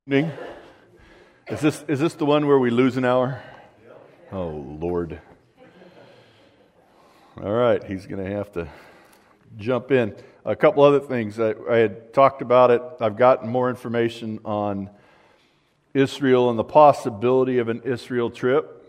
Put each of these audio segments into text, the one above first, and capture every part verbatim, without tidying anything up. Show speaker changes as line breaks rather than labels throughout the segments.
Evening. Is this is this the one where we lose an hour? Oh Lord! All right, he's going to have to jump in. A couple other things. I, I had talked about it. I've gotten more information on Israel and the possibility of an Israel trip,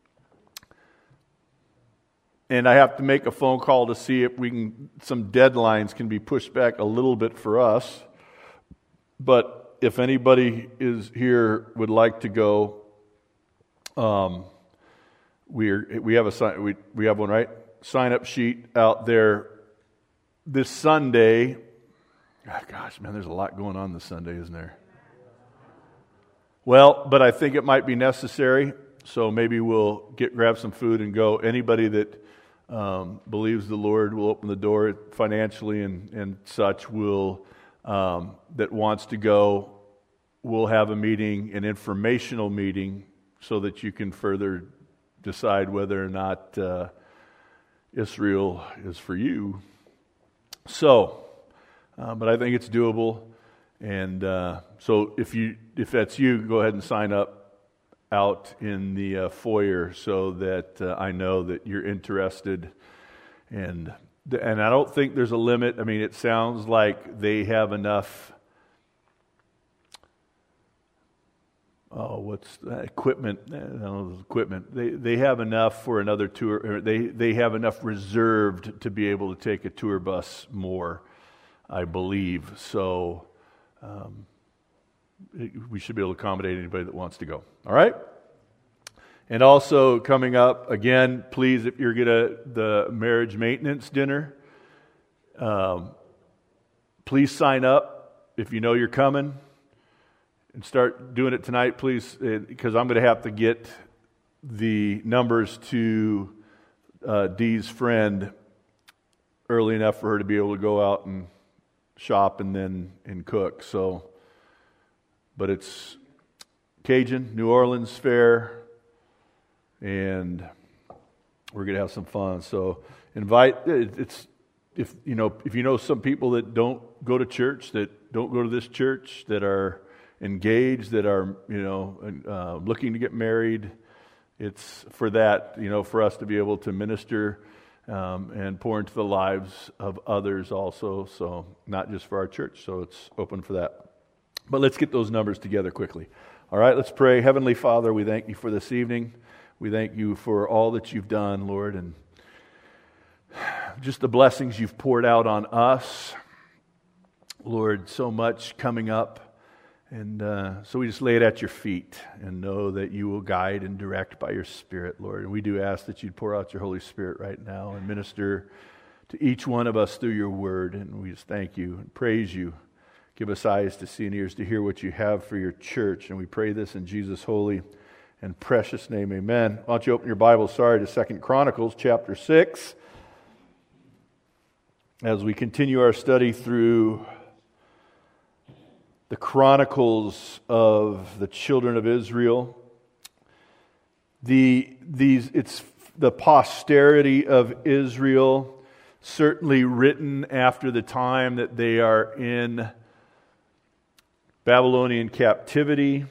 and I have to make a phone call to see if we can. Some deadlines can be pushed back a little bit for us, but. If anybody is here would like to go, um, we we have a sign we we have one right sign up sheet out there this Sunday. Oh, gosh, man, there's a lot going on this Sunday, isn't there? Well, but I think it might be necessary, so maybe we'll get grab some food and go. Anybody that um, believes the Lord will open the door financially and and such will. Um, that wants to go, we'll have a meeting, an informational meeting, so that you can further decide whether or not uh, Israel is for you. So, uh, but I think it's doable, and uh, so if you if that's you, go ahead and sign up out in the uh, foyer so that uh, I know that you're interested. And And I don't think there's a limit. I mean, it sounds like they have enough, oh, what's that? Equipment, I don't know, equipment. They they have enough for another tour, or they, they have enough reserved to be able to take a tour bus more, I believe. So um, it, we should be able to accommodate anybody that wants to go. All right? And also coming up, again, please, if you're going to the marriage maintenance dinner, um, please sign up if you know you're coming and start doing it tonight, please, because I'm going to have to get the numbers to uh, Dee's friend early enough for her to be able to go out and shop and then and cook. So, but it's Cajun, New Orleans Fair. And we're going to have some fun. So invite, it's, if you know, if you know some people that don't go to church, that don't go to this church, that are engaged, that are, you know, uh, looking to get married, it's for that, you know, for us to be able to minister um, and pour into the lives of others also. So not just for our church. So it's open for that. But let's get those numbers together quickly. All right, let's pray. Heavenly Father, we thank you for this evening. We thank you for all that you've done, Lord, and just the blessings you've poured out on us. Lord, so much coming up. And uh, so we just lay it at your feet and know that you will guide and direct by your Spirit, Lord. And we do ask that you'd pour out your Holy Spirit right now and minister to each one of us through your word. And we just thank you and praise you. Give us eyes to see and ears to hear what you have for your church. And we pray this in Jesus' holy and precious name, amen. Why don't you open your Bible, sorry, to Second Chronicles chapter six. As we continue our study through the chronicles of the children of Israel, the these it's the posterity of Israel, certainly written after the time that they are in Babylonian captivity.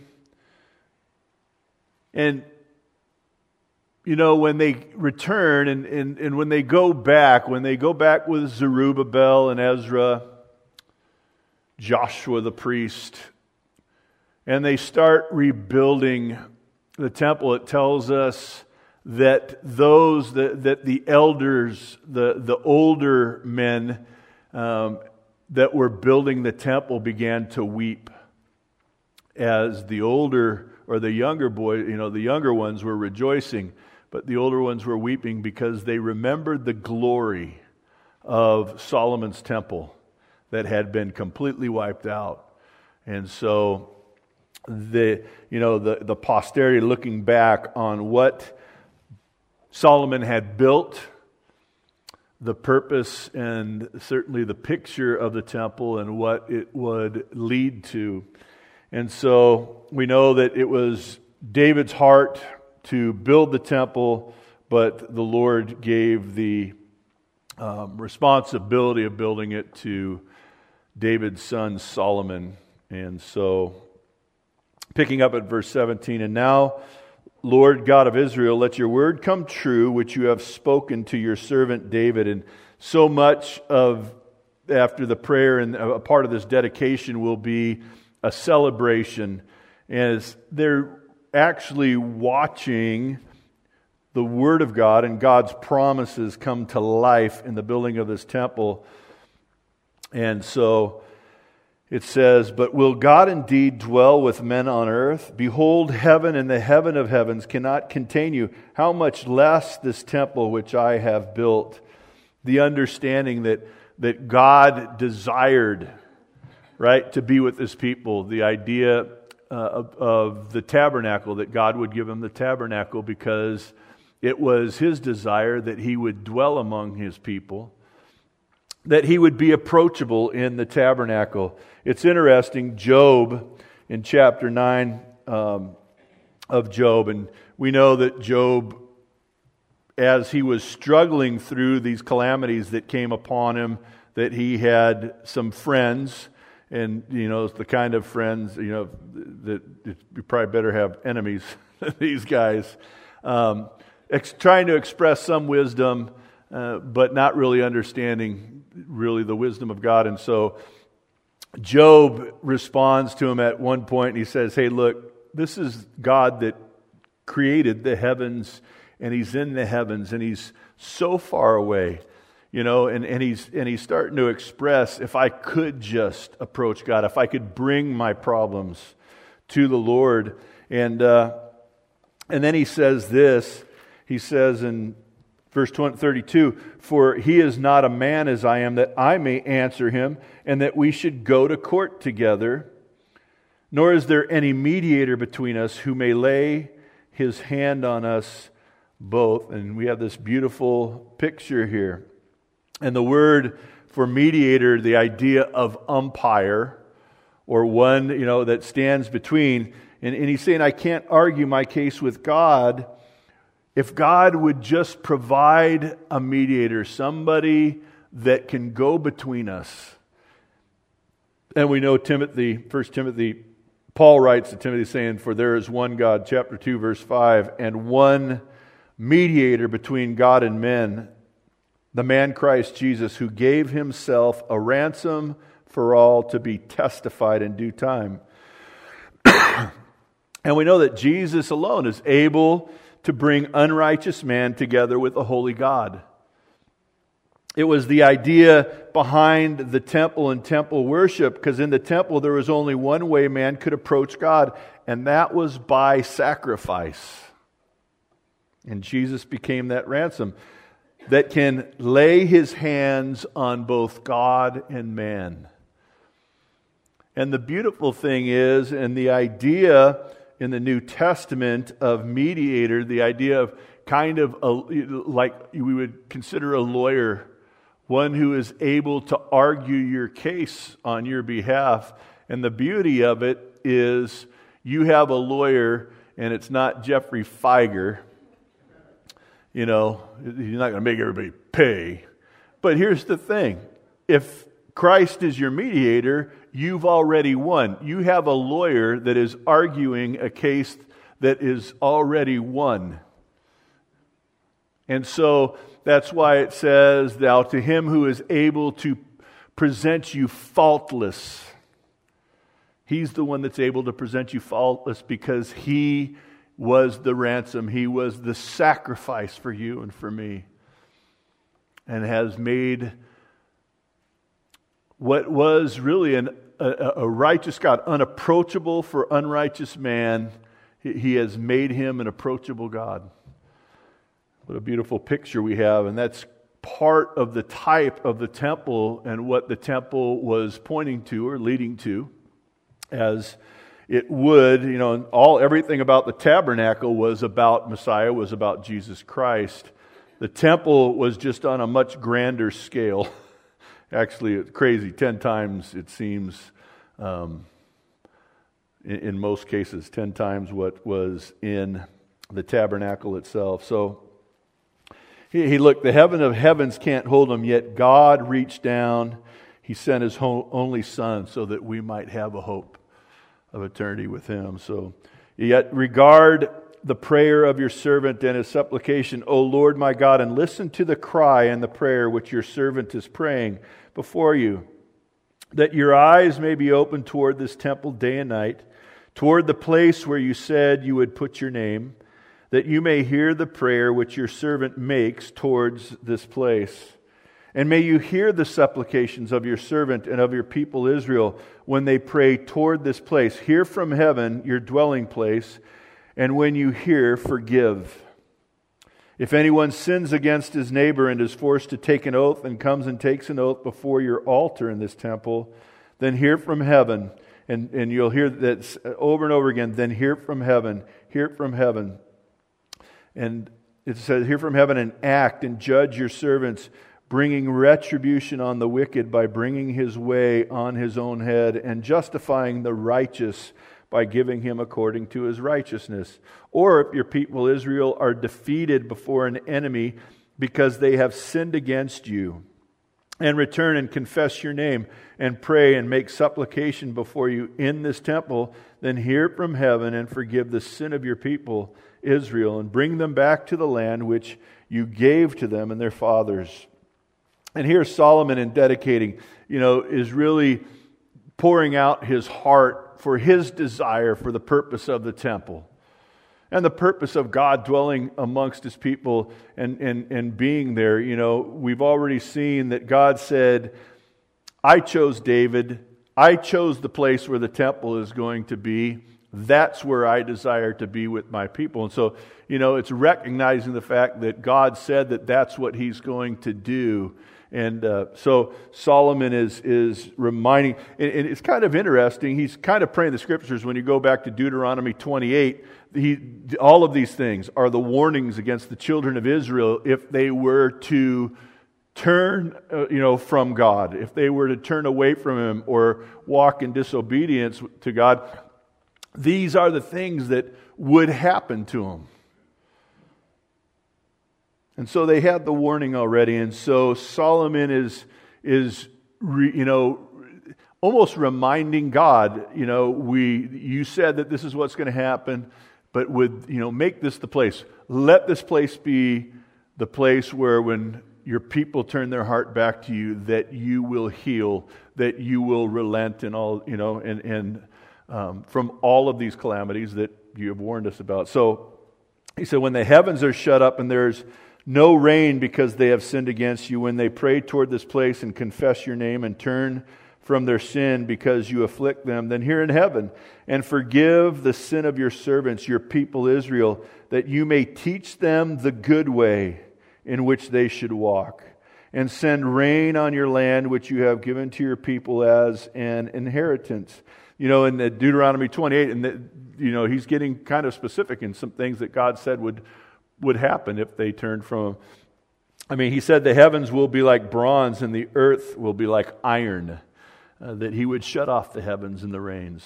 And, you know, when they return and, and, and when they go back, when they go back with Zerubbabel and Ezra, Joshua the priest, and they start rebuilding the temple, it tells us that those, that, that the elders, the, the older men um, that were building the temple began to weep as the older or the younger boy, you know, the younger ones were rejoicing, but the older ones were weeping because they remembered the glory of Solomon's temple that had been completely wiped out. And so the, you know, the, the posterity looking back on what Solomon had built, the purpose and certainly the picture of the temple and what it would lead to. And so we know that it was David's heart to build the temple, but the Lord gave the um, responsibility of building it to David's son Solomon. And so picking up at verse seventeen, and now, Lord God of Israel, let your word come true, which you have spoken to your servant David. And so much of, after the prayer and a part of this dedication will be a celebration, as they're actually watching the Word of God and God's promises come to life in the building of this temple. And so it says, but will God indeed dwell with men on earth? Behold, heaven and the heaven of heavens cannot contain you. How much less this temple which I have built? The understanding that, that God desired, right, to be with His people. The idea uh, of, of the tabernacle, that God would give Him the tabernacle because it was His desire that He would dwell among His people, that He would be approachable in the tabernacle. It's interesting, Job, in chapter nine um, of Job, and we know that Job, as he was struggling through these calamities that came upon him, that he had some friends, and, you know, it's the kind of friends, you know, that you probably better have enemies than these guys, um, ex- trying to express some wisdom, uh, but not really understanding really the wisdom of God. And so Job responds to him at one point, and he says, hey, look, this is God that created the heavens, and He's in the heavens, and He's so far away, you know, and, and he's and he's starting to express, if I could just approach God, if I could bring my problems to the Lord. And uh, and then he says this, he says in verse thirty-two, for He is not a man as I am, that I may answer Him, and that we should go to court together. Nor is there any mediator between us who may lay His hand on us both. And we have this beautiful picture here. And the word for mediator, the idea of umpire, or one, you know, that stands between. And, and he's saying, I can't argue my case with God. If God would just provide a mediator, somebody that can go between us. And we know Timothy, First Timothy, Paul writes to Timothy saying, for there is one God, chapter two, verse five, and one mediator between God and men, the man Christ Jesus, who gave Himself a ransom for all to be testified in due time. And we know that Jesus alone is able to bring unrighteous man together with a holy God. It was the idea behind the temple and temple worship, because in the temple there was only one way man could approach God, and that was by sacrifice. And Jesus became that ransom that can lay His hands on both God and man. And the beautiful thing is, and the idea in the New Testament of mediator, the idea of kind of a, like we would consider a lawyer, one who is able to argue your case on your behalf. And the beauty of it is you have a lawyer, and it's not Jeffrey Feiger. You know, he's not going to make everybody pay. But here's the thing. If Christ is your mediator, you've already won. You have a lawyer that is arguing a case that is already won. And so that's why it says, now to Him who is able to present you faultless. He's the one that's able to present you faultless because He was the ransom. He was the sacrifice for you and for me, and has made what was really an, a, a righteous God unapproachable for unrighteous man. He, he has made Him an approachable God. What a beautiful picture we have, and that's part of the type of the temple and what the temple was pointing to or leading to, as it would, you know, all everything about the tabernacle was about Messiah, was about Jesus Christ. The temple was just on a much grander scale. Actually, it's crazy. Ten times, it seems, um, in, in most cases, ten times what was in the tabernacle itself. So, he, he looked, the heaven of heavens can't hold Him, yet God reached down. He sent His only Son so that we might have a hope. of eternity with Him. So, yet regard the prayer of your servant and his supplication, O Lord my God, and listen to the cry and the prayer which your servant is praying before you, that your eyes may be open toward this temple day and night, toward the place where you said you would put your name, that you may hear the prayer which your servant makes towards this place. And may you hear the supplications of your servant and of your people Israel when they pray toward this place. Hear from heaven, your dwelling place, and when you hear, forgive. If anyone sins against his neighbor and is forced to take an oath and comes and takes an oath before your altar in this temple, then hear from heaven. And, and you'll hear that over and over again. Then hear from heaven, hear from heaven. And it says, hear from heaven and act and judge your servants, bringing retribution on the wicked by bringing his way on his own head and justifying the righteous by giving him according to his righteousness. Or if your people Israel are defeated before an enemy because they have sinned against you, and return and confess your name, and pray and make supplication before you in this temple, then hear from heaven and forgive the sin of your people Israel, and bring them back to the land which you gave to them and their fathers. And here Solomon, in dedicating, you know, is really pouring out his heart for his desire for the purpose of the temple and the purpose of God dwelling amongst His people and, and, and being there. You know, we've already seen that God said, I chose David. I chose the place where the temple is going to be. That's where I desire to be with my people. And so, you know, it's recognizing the fact that God said that that's what He's going to do. And uh, so Solomon is is reminding, and, and it's kind of interesting. He's kind of praying the Scriptures. When you go back to Deuteronomy twenty-eight, he, all of these things are the warnings against the children of Israel if they were to turn, uh, you know, from God, if they were to turn away from Him or walk in disobedience to God. These are the things that would happen to them. And so they had the warning already, and so Solomon is is re, you know almost reminding God, you know, we you said that this is what's going to happen, but would you know make this the place? Let this place be the place where when your people turn their heart back to you, that you will heal, that you will relent, and all you know, and and um, from all of these calamities that you have warned us about. So he said, when the heavens are shut up and there's no rain because they have sinned against you, when they pray toward this place and confess your name and turn from their sin because you afflict them, then hear in heaven and forgive the sin of your servants, your people Israel, that you may teach them the good way in which they should walk, and send rain on your land which you have given to your people as an inheritance. You know, in Deuteronomy twenty-eight, and the, you know, he's getting kind of specific in some things that God said would would happen if they turned from Him. I mean, He said the heavens will be like bronze and the earth will be like iron, uh, that He would shut off the heavens and the rains.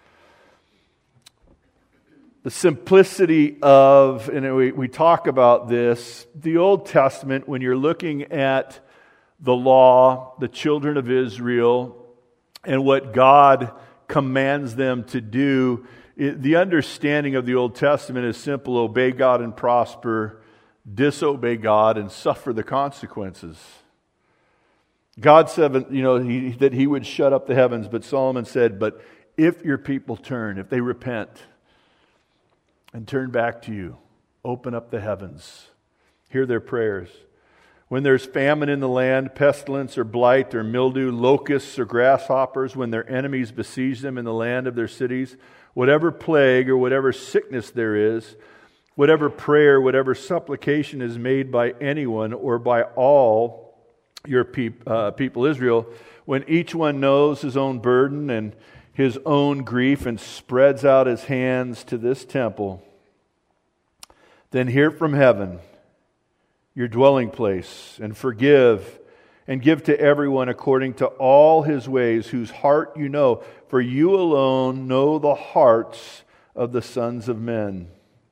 The simplicity of, and we, we talk about this, the Old Testament, when you're looking at the law, the children of Israel, and what God commands them to do, It, the understanding of the Old Testament is simple: obey God and prosper, disobey God and suffer the consequences. God said, you know, he, that He would shut up the heavens, but Solomon said, but if your people turn, if they repent and turn back to you, open up the heavens, hear their prayers. When there's famine in the land, pestilence or blight or mildew, locusts or grasshoppers, when their enemies besiege them in the land of their cities, whatever plague or whatever sickness there is, whatever prayer, whatever supplication is made by anyone or by all your peop, uh, people Israel, when each one knows his own burden and his own grief and spreads out his hands to this temple, then hear from heaven, your dwelling place, and forgive and give to everyone according to all his ways, whose heart you know, for you alone know the hearts of the sons of men,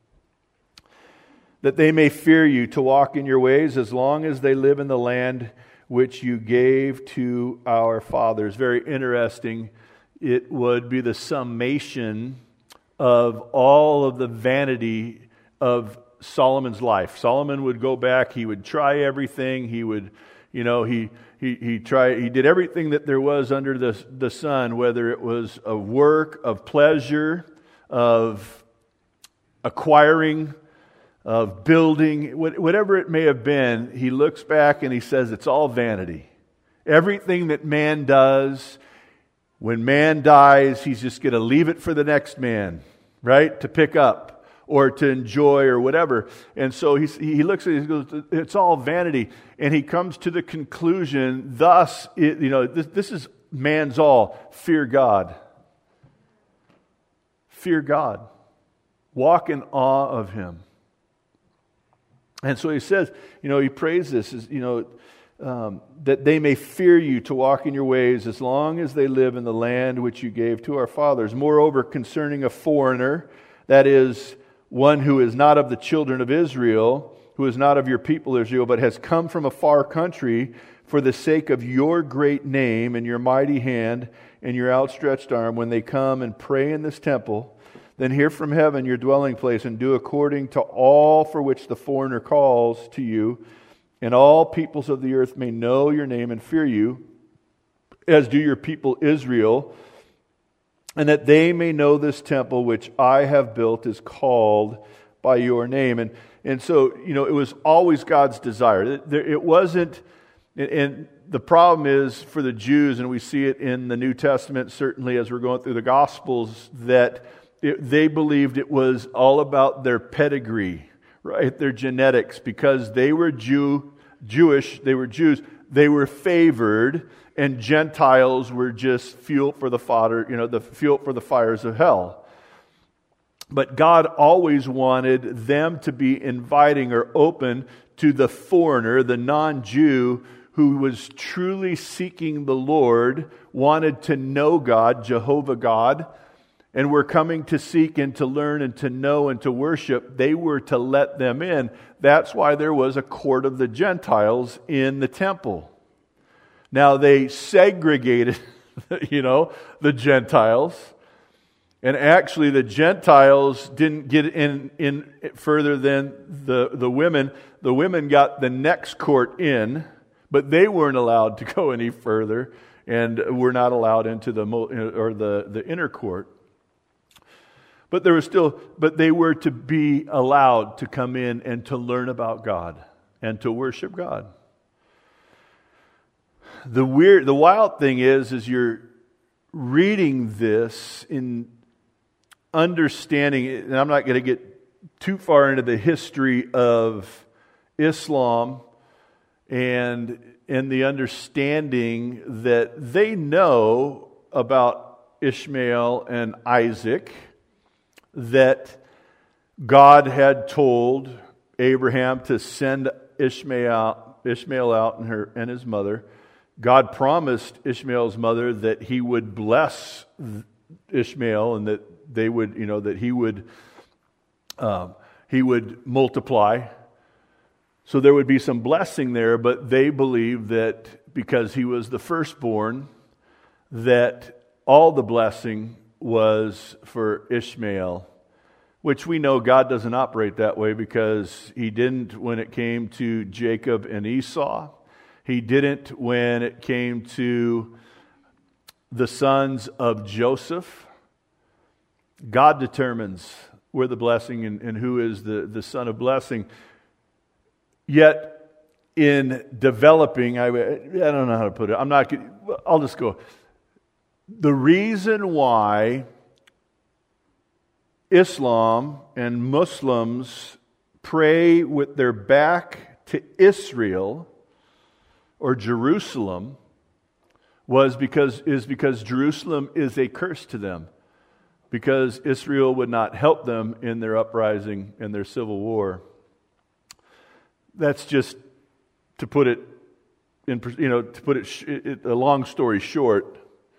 that they may fear you, to walk in your ways as long as they live in the land which you gave to our fathers. Very interesting. it would be the summation of all of the vanity of Solomon's life. Solomon would go back, he would try everything, he would, you know, he he he tried he did everything that there was under the the sun, whether it was of work, of pleasure, of acquiring, of building, whatever it may have been. He looks back and he says it's all vanity. Everything that man does, when man dies, he's just going to leave it for the next man, right? To pick up or to enjoy or whatever. And so he, he looks at it, he goes, it's all vanity. And he comes to the conclusion, thus, it, you know, this, this is man's all. Fear God. Fear God. Walk in awe of Him. And so he says, you know, he prays this, is, you know, Um, that they may fear you to walk in your ways as long as they live in the land which you gave to our fathers. Moreover, concerning a foreigner, that is, one who is not of the children of Israel, who is not of your people Israel, but has come from a far country for the sake of your great name and your mighty hand and your outstretched arm, when they come and pray in this temple, then hear from heaven your dwelling place and do according to all for which the foreigner calls to you, and all peoples of the earth may know your name and fear you, as do your people Israel, and that they may know this temple which I have built is called by your name. And and so, you know, it was always God's desire. It, it wasn't, and the problem is for the Jews, and we see it in the New Testament, certainly as we're going through the Gospels, that it, they believed it was all about their pedigree, right? Their genetics, because they were Jew, Jewish, they were Jews, they were favored, and Gentiles were just fuel for the fodder, you know, the fuel for the fires of hell. But God always wanted them to be inviting or open to the foreigner, the non-Jew, who was truly seeking the Lord, wanted to know God, Jehovah God, and were coming to seek and to learn and to know and to worship. They were to let them in. That's why there was a court of the Gentiles in the temple. Now they segregated, you know, the Gentiles. And actually the Gentiles didn't get in, in further than the, the women. The women got the next court in, but they weren't allowed to go any further and were not allowed into the or the, the inner court. But there was still, but they were to be allowed to come in and to learn about God and to worship God. The weird, the wild thing is, is you're reading this in understanding, and I'm not going to get too far into the history of Islam and and the understanding that they know about Ishmael and Isaac, that God had told Abraham to send Ishmael Ishmael out and her and his mother. God promised Ishmael's mother that he would bless Ishmael and that they would, you know, that he would um, he would multiply. So there would be some blessing there, but they believed that because he was the firstborn, that all the blessing was for Ishmael, which we know God doesn't operate that way, because he didn't when it came to Jacob and Esau. He didn't when it came to the sons of Joseph. God determines where the blessing and, and who is the, the son of blessing. Yet in developing, I, I don't know how to put it. I'm not. I'll just go. The reason why Islam and Muslims pray with their back to Israel or Jerusalem was because is because Jerusalem is a curse to them, because Israel would not help them in their uprising and their civil war. That's just to put it in, you know, to put it, it a long story short.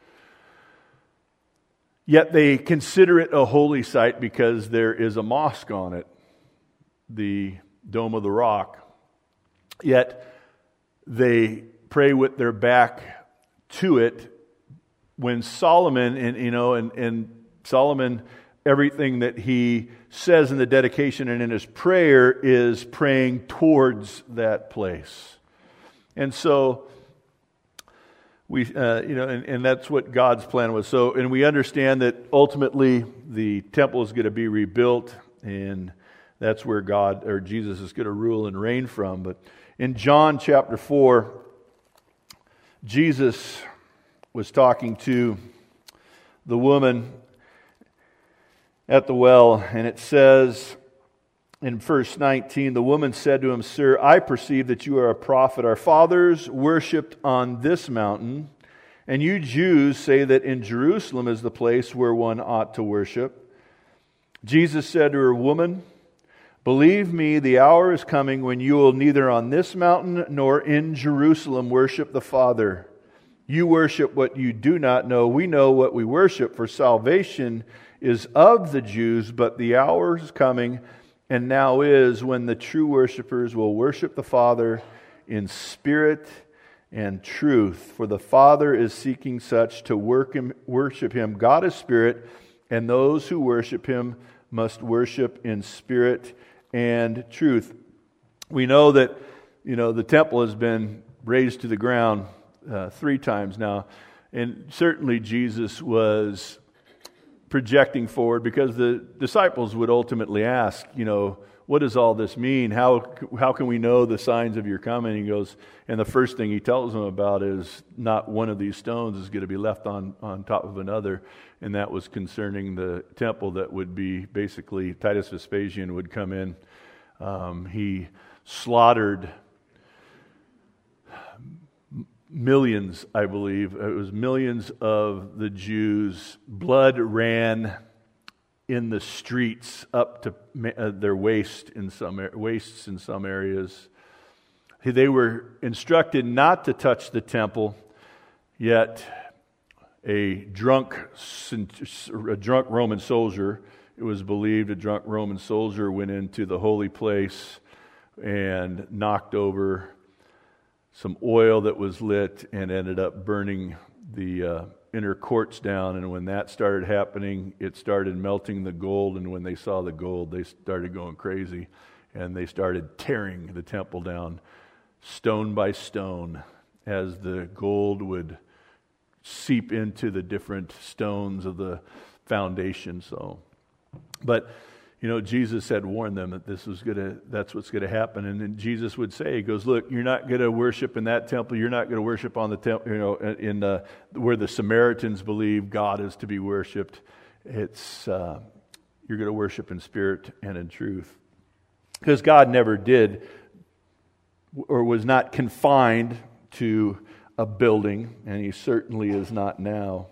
Yet they consider it a holy site because there is a mosque on it, the Dome of the Rock. Yet they pray with their back to it when Solomon, and you know, and, and Solomon, everything that he says in the dedication and in his prayer is praying towards that place. And so we, uh, you know, and, and that's what God's plan was. So, and we understand that ultimately the temple is going to be rebuilt, and that's where God or Jesus is going to rule and reign from. But in John chapter four, Jesus was talking to the woman at the well, and it says in verse nineteen, the woman said to him, "Sir, I perceive that you are a prophet. Our fathers worshipped on this mountain, and you Jews say that in Jerusalem is the place where one ought to worship." Jesus said to her, "Woman, believe me, the hour is coming when you will neither on this mountain nor in Jerusalem worship the Father. You worship what you do not know. We know what we worship, for salvation is of the Jews, but the hour is coming, and now is, when the true worshipers will worship the Father in spirit and truth. For the Father is seeking such to work him, worship Him. God is spirit, and those who worship Him must worship in spirit and truth." We know that, you know, the temple has been razed to the ground uh, three times now, and certainly Jesus was projecting forward, because the disciples would ultimately ask, you know, what does all this mean? How how can we know the signs of your coming? He goes, and the first thing he tells them about is not one of these stones is going to be left on, on top of another. And that was concerning the temple that would be basically, Titus Vespasian would come in. Um, he slaughtered millions, I believe. It was millions of the Jews. Blood ran in the streets up to uh, their waist in some waists in some areas. They were instructed not to touch the temple, yet a drunk, a drunk Roman soldier, it was believed a drunk Roman soldier went into the holy place and knocked over some oil that was lit and ended up burning the uh, inner courts down. And when that started happening, it started melting the gold. And when they saw the gold, they started going crazy. And they started tearing the temple down stone by stone as the gold would seep into the different stones of the foundation. So, but you know, Jesus had warned them that this was gonna, that's what's going to happen. And then Jesus would say, he goes, look, you're not going to worship in that temple. You're not going to worship on the temple, you know, in uh, where the Samaritans believe God is to be worshipped. It's, uh, you're going to worship in spirit and in truth. Because God never did or was not confined to a building, and He certainly is not now.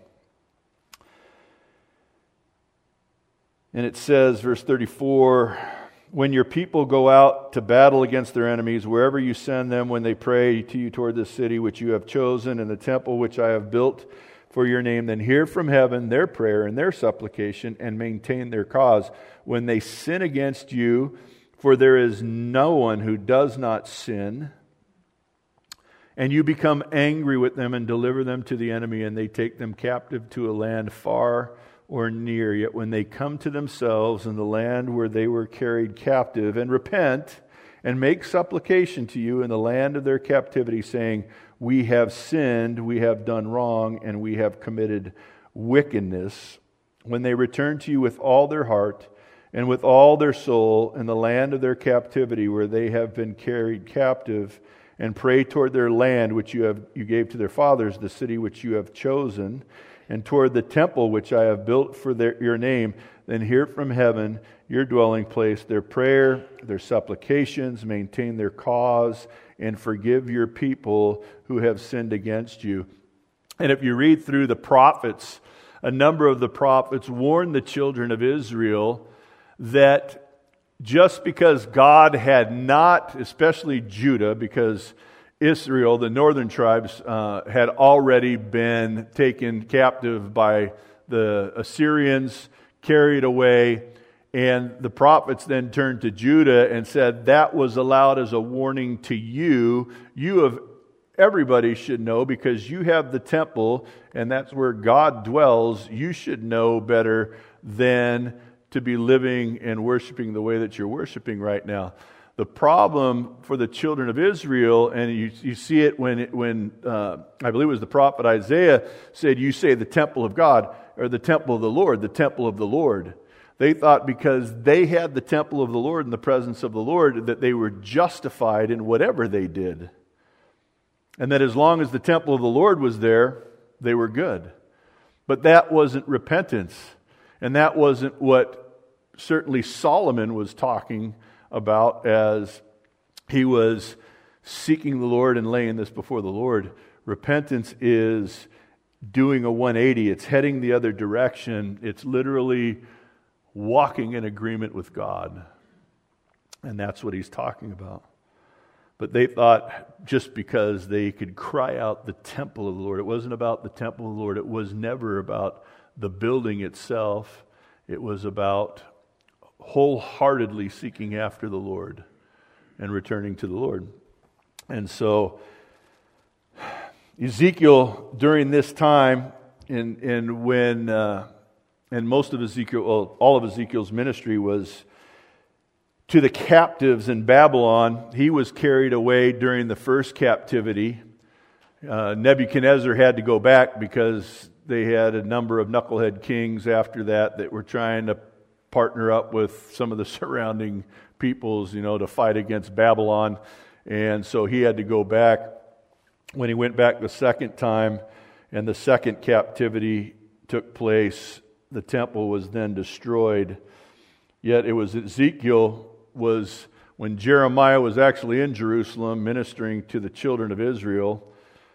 And it says, verse thirty-four, when your people go out to battle against their enemies, wherever you send them, when they pray to you toward the city which you have chosen and the temple which I have built for your name, then hear from heaven their prayer and their supplication and maintain their cause. When they sin against you, for there is no one who does not sin, and you become angry with them and deliver them to the enemy, and they take them captive to a land far or near, yet when they come to themselves in the land where they were carried captive, and repent and make supplication to you in the land of their captivity, saying, we have sinned, we have done wrong, and we have committed wickedness, when they return to you with all their heart and with all their soul in the land of their captivity where they have been carried captive, and pray toward their land which you have you gave to their fathers, the city which you have chosen, and toward the temple which I have built for their, your name, then hear from heaven, your dwelling place, their prayer, their supplications, maintain their cause, and forgive your people who have sinned against you. And if you read through the prophets, a number of the prophets warned the children of Israel that just because God had not, especially Judah, because Israel, the northern tribes, uh, had already been taken captive by the Assyrians, carried away, and the prophets then turned to Judah and said, that was allowed as a warning to you. You have, everybody should know, because you have the temple, and that's where God dwells, you should know better than to be living and worshiping the way that you're worshiping right now. The problem for the children of Israel, and you, you see it when, it, when uh, I believe it was the prophet Isaiah said, you say the temple of God, or the temple of the Lord, the temple of the Lord. They thought because they had the temple of the Lord in the presence of the Lord that they were justified in whatever they did. And that as long as the temple of the Lord was there, they were good. But that wasn't repentance. And that wasn't what certainly Solomon was talking about as he was seeking the Lord and laying this before the Lord. Repentance is doing a one eighty. It's heading the other direction. It's literally walking in agreement with God. And that's what he's talking about. But they thought just because they could cry out the temple of the Lord, it wasn't about the temple of the Lord. It was never about the building itself. It was about wholeheartedly seeking after the Lord and returning to the Lord. And so Ezekiel, during this time, and and when uh, and most of Ezekiel, well, all of Ezekiel's ministry was to the captives in Babylon. He was carried away during the first captivity. Uh, Nebuchadnezzar had to go back because they had a number of knucklehead kings after that that were trying to partner up with some of the surrounding peoples, you know, to fight against Babylon. And so he had to go back. When he went back the second time and the second captivity took place, the temple was then destroyed. Yet it was Ezekiel was, when Jeremiah was actually in Jerusalem ministering to the children of Israel.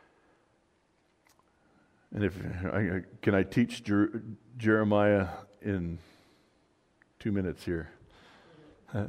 And if I, can I teach Jer- Jeremiah in two minutes here? Uh,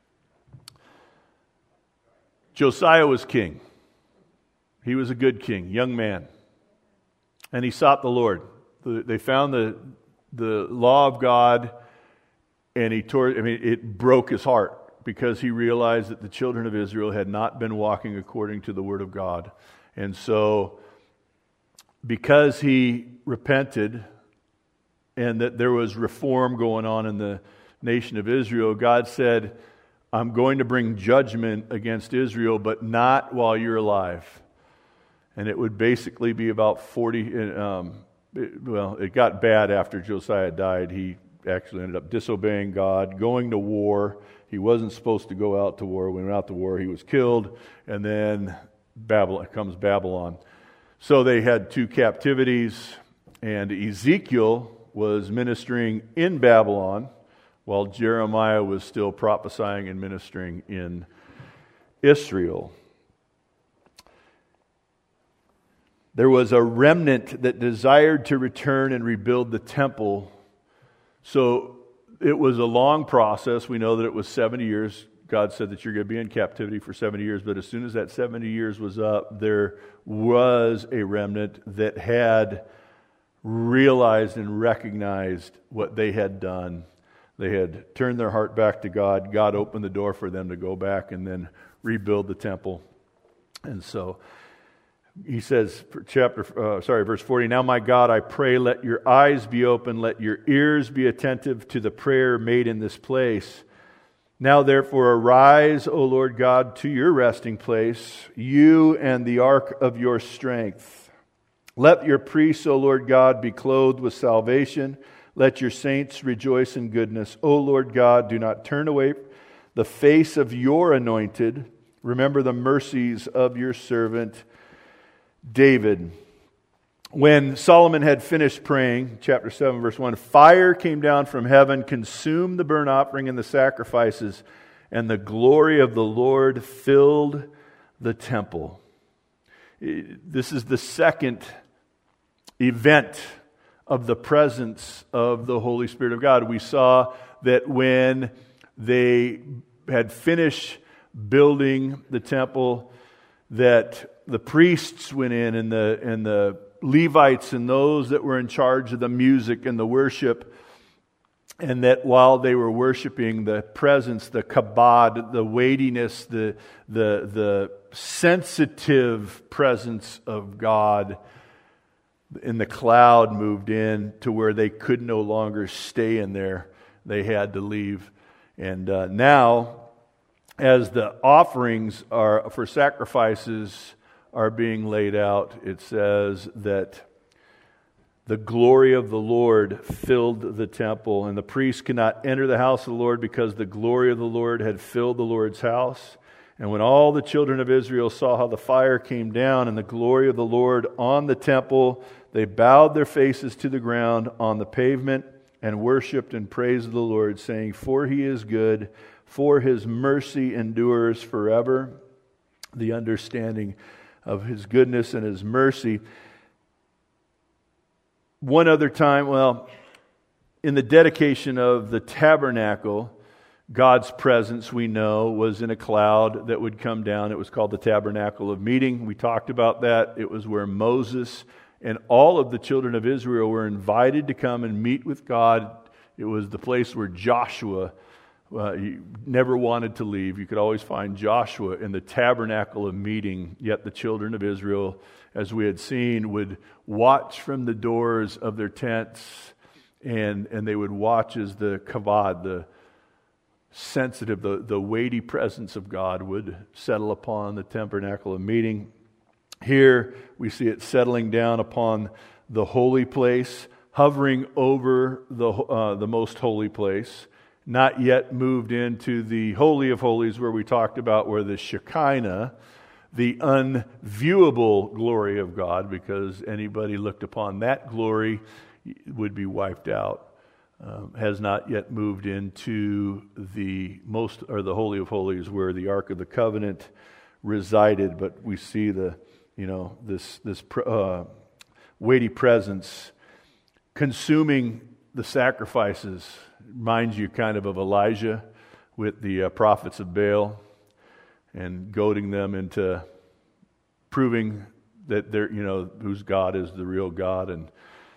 Josiah was king. He was a good king, young man. And he sought the Lord. The, they found the the law of God, and he tore, I mean, it broke his heart because he realized that the children of Israel had not been walking according to the word of God. And so, because he repented and that there was reform going on in the nation of Israel, God said, I'm going to bring judgment against Israel, but not while you're alive. And it would basically be about forty, um, it, well, it got bad after Josiah died. He actually ended up disobeying God, going to war. He wasn't supposed to go out to war. When he went out to war, he was killed. And then Babylon comes Babylon. So they had two captivities, and Ezekiel was ministering in Babylon while Jeremiah was still prophesying and ministering in Israel. There was a remnant that desired to return and rebuild the temple. So it was a long process. We know that it was seventy years. God said that you're going to be in captivity for seventy years. But as soon as that seventy years was up, there was a remnant that had realized and recognized what they had done. They had turned their heart back to God. God opened the door for them to go back and then rebuild the temple. And so he says, chapter, uh, sorry, verse forty, now my God, I pray, let your eyes be open, let your ears be attentive to the prayer made in this place. Now therefore arise, O Lord God, to your resting place, you and the ark of your strength. Let your priests, O Lord God, be clothed with salvation. Let your saints rejoice in goodness. O Lord God, do not turn away the face of your anointed. Remember the mercies of your servant David. When Solomon had finished praying, chapter seven, verse one, fire came down from heaven, consumed the burnt offering and the sacrifices, and the glory of the Lord filled the temple. This is the second event of the presence of the Holy Spirit of God. We saw that when they had finished building the temple, that the priests went in and the and the Levites and those that were in charge of the music and the worship, and that while they were worshiping, the presence, the kabod, the weightiness, the the the sensitive presence of God and the cloud moved in to where they could no longer stay in there. They had to leave. And uh, now, as the offerings are for sacrifices are being laid out, it says that the glory of the Lord filled the temple, and the priests could not enter the house of the Lord because the glory of the Lord had filled the Lord's house. And when all the children of Israel saw how the fire came down and the glory of the Lord on the temple, they bowed their faces to the ground on the pavement and worshipped and praised the Lord, saying, "For He is good, for His mercy endures forever." The understanding of His goodness and His mercy. One other time, well, in the dedication of the tabernacle, God's presence, we know, was in a cloud that would come down. It was called the Tabernacle of Meeting. We talked about that. It was where Moses and all of the children of Israel were invited to come and meet with God. It was the place where Joshua uh, he never wanted to leave. You could always find Joshua in the Tabernacle of Meeting. Yet the children of Israel, as we had seen, would watch from the doors of their tents, and, and they would watch as the kavod, the sensitive, the, the weighty presence of God would settle upon the Tabernacle of Meeting. Here we see it settling down upon the holy place, hovering over the uh, the most holy place, not yet moved into the Holy of Holies where we talked about where the Shekinah, the unviewable glory of God, because anybody looked upon that glory would be wiped out, um, has not yet moved into the most or the Holy of Holies where the Ark of the Covenant resided. But we see the you know this this uh, weighty presence consuming the sacrifices. Reminds you kind of of Elijah with the uh, prophets of Baal, and goading them into proving that they're, you know, whose God is the real God. And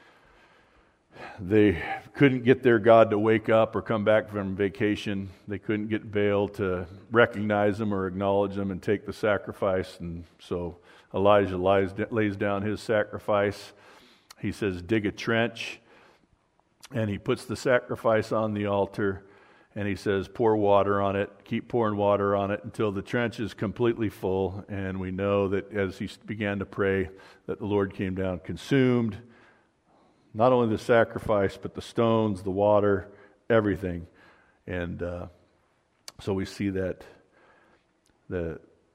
they couldn't get their God to wake up or come back from vacation. They couldn't get Baal to recognize them or acknowledge them and take the sacrifice. And so Elijah lies, lays down his sacrifice. He says, dig a trench. And he puts the sacrifice on the altar, and he says, pour water on it, keep pouring water on it until the trench is completely full. And we know that as he began to pray, that the Lord came down, consumed not only the sacrifice, but the stones, the water, everything. And uh, so we see that the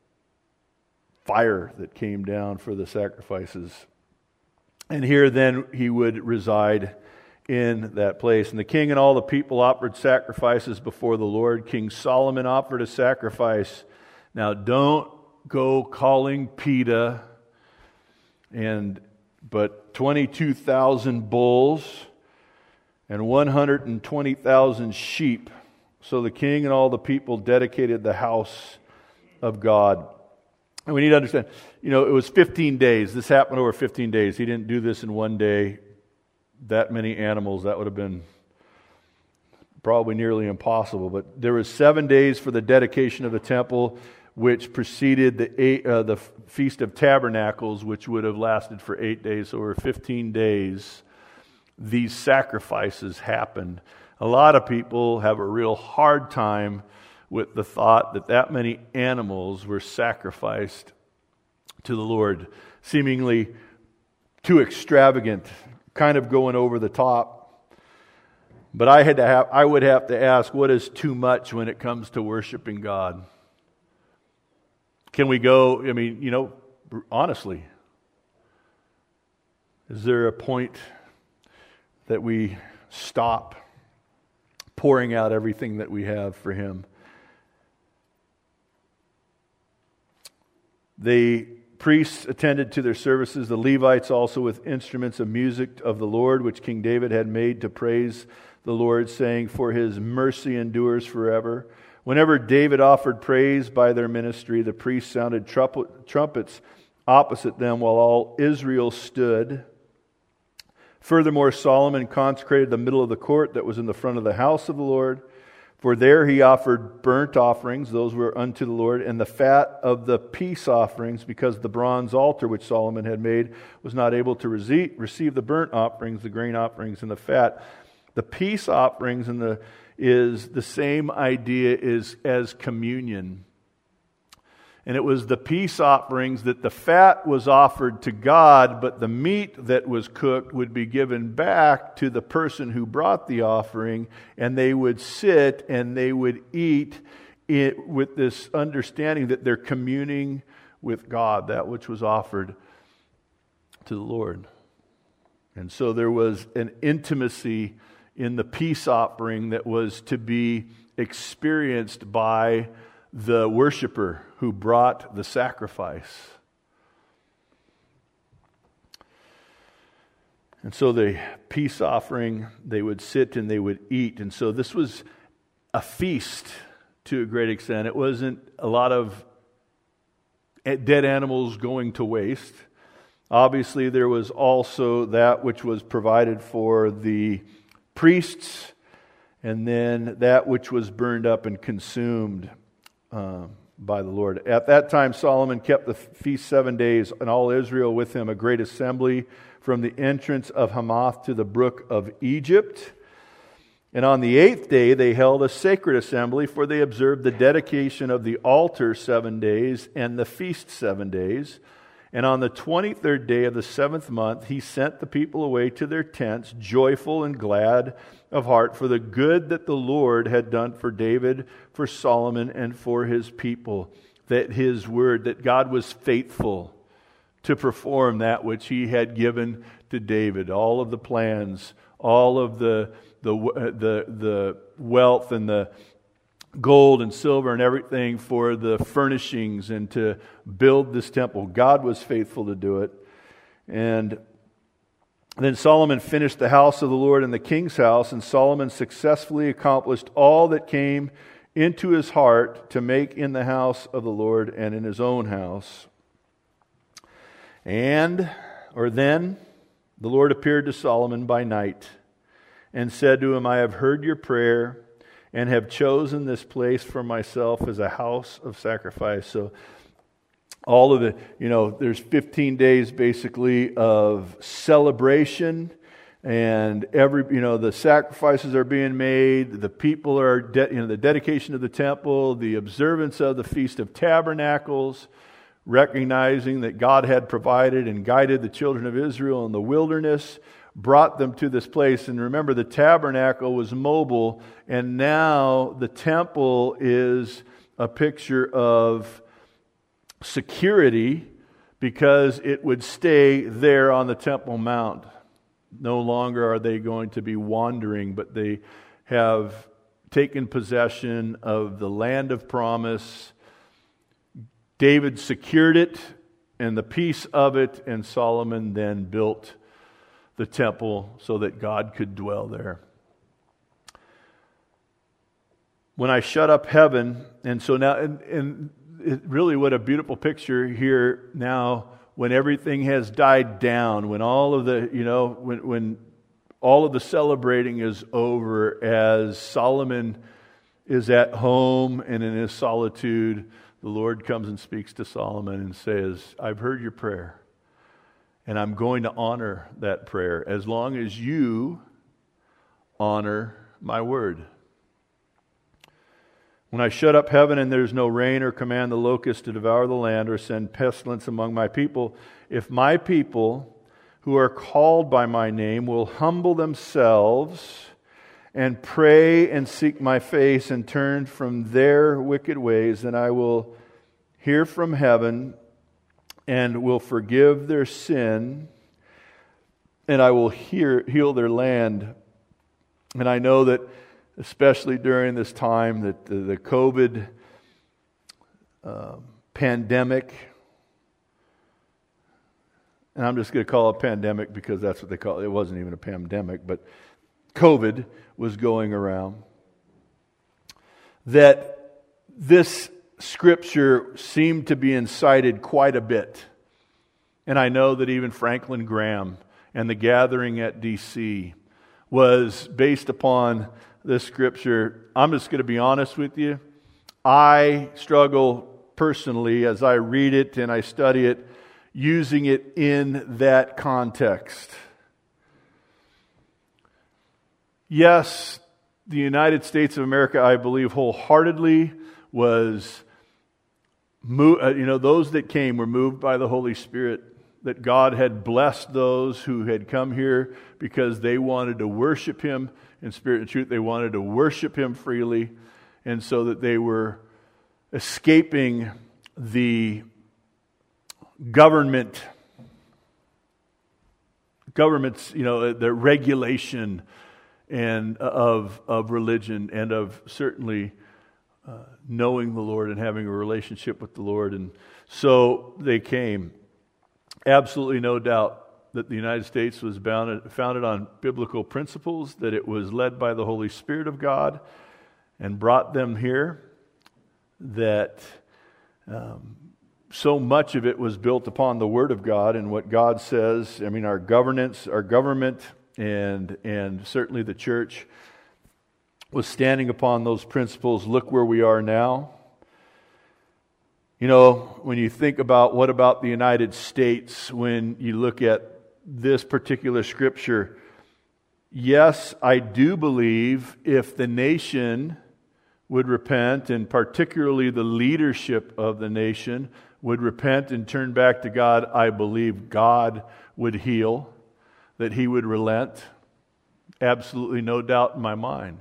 fire that came down for the sacrifices. And here then he would reside in that place. And the king and all the people offered sacrifices before the Lord. King Solomon offered a sacrifice. Now don't go calling PETA, and but twenty-two thousand bulls and one hundred twenty thousand sheep. So the king and all the people dedicated the house of God. And we need to understand, you know, it was fifteen days. This happened over fifteen days. He didn't do this in one day. That many animals, that would have been probably nearly impossible. But there was seven days for the dedication of the temple, which preceded the eight, uh, the Feast of Tabernacles, which would have lasted for eight days. So over fifteen days, these sacrifices happened. A lot of people have a real hard time with the thought that that many animals were sacrificed to the Lord, seemingly too extravagant, kind of going over the top. But I had to have, I would have to ask, what is too much when it comes to worshiping God? Can we go, I mean, you know, honestly, is there a point that we stop pouring out everything that we have for Him? The priests attended to their services, the Levites also with instruments of music of the Lord, which King David had made to praise the Lord, saying, "For His mercy endures forever." Whenever David offered praise by their ministry, the priests sounded trumpets opposite them while all Israel stood. Furthermore, Solomon consecrated the middle of the court that was in the front of the house of the Lord. For there he offered burnt offerings, those were unto the Lord, and the fat of the peace offerings, because the bronze altar which Solomon had made was not able to receive the burnt offerings, the grain offerings, and the fat. The peace offerings and the is the same idea as, as communion. And it was the peace offerings that the fat was offered to God, but the meat that was cooked would be given back to the person who brought the offering, and they would sit and they would eat it with this understanding that they're communing with God, that which was offered to the Lord. And so there was an intimacy in the peace offering that was to be experienced by the worshiper who brought the sacrifice. And so the peace offering, they would sit and they would eat. And so this was a feast to a great extent. It wasn't a lot of dead animals going to waste. Obviously, there was also that which was provided for the priests, and then that which was burned up and consumed uh, by the Lord. At that time, Solomon kept the feast seven days, and all Israel with him, a great assembly from the entrance of Hamath to the brook of Egypt. And on the eighth day, they held a sacred assembly, for they observed the dedication of the altar seven days and the feast seven days. And on the twenty-third day of the seventh month, he sent the people away to their tents, joyful and glad of heart for the good that the Lord had done for David, for Solomon, and for his people. That his word, that God was faithful to perform that which he had given to David. All of the plans, all of the the the, the wealth and the gold and silver and everything for the furnishings and to build this temple. God was faithful to do it. And then Solomon finished the house of the Lord and the king's house, and Solomon successfully accomplished all that came into his heart to make in the house of the Lord and in his own house. And, or then, the Lord appeared to Solomon by night and said to him, I have heard your prayer and have chosen this place for myself as a house of sacrifice. So all of the, you know, there's fifteen days basically of celebration, and every, you know, the sacrifices are being made, the people are, de- you know, the dedication of the temple, the observance of the Feast of Tabernacles, recognizing that God had provided and guided the children of Israel in the wilderness, brought them to this place. And remember, the tabernacle was mobile, and now the temple is a picture of security because it would stay there on the Temple Mount. No longer are they going to be wandering, but they have taken possession of the land of promise. David secured it and the peace of it, and Solomon then built the temple so that God could dwell there. When I shut up heaven, and so now, and, and it really what a beautiful picture here now, when everything has died down, when all of the, you know, when, when all of the celebrating is over, as Solomon is at home and in his solitude, the Lord comes and speaks to Solomon and says, I've heard your prayer. And I'm going to honor that prayer as long as you honor my word. When I shut up heaven and there's no rain, or command the locust to devour the land, or send pestilence among my people, if my people who are called by my name will humble themselves and pray and seek my face and turn from their wicked ways, then I will hear from heaven and will forgive their sin, and I will hear, heal their land. And I know that, especially during this time, that the, the COVID uh, pandemic, and I'm just going to call it a pandemic because that's what they call it. It wasn't even a pandemic, but COVID was going around. That this Scripture seemed to be incited quite a bit. And I know that even Franklin Graham and the gathering at D C was based upon this scripture, I'm just going to be honest with you. I struggle personally as I read it and I study it, using it in that context. Yes, the United States of America, I believe wholeheartedly, was, moved, you know, those that came were moved by the Holy Spirit, that God had blessed those who had come here because they wanted to worship Him in spirit and truth. They wanted to worship Him freely, and so that they were escaping the government, government's, you know, the regulation and of of religion and of certainly uh, knowing the Lord and having a relationship with the Lord. And so they came. Absolutely no doubt that the United States was bounded, founded on biblical principles, that it was led by the Holy Spirit of God and brought them here, that um, so much of it was built upon the Word of God and what God says. I mean, our governance, our government, and and certainly the church was standing upon those principles. Look where we are now. You know, when you think about what about the United States, when you look at this particular scripture, yes, I do believe if the nation would repent, and particularly the leadership of the nation would repent and turn back to God, I believe God would heal, that He would relent. Absolutely no doubt in my mind.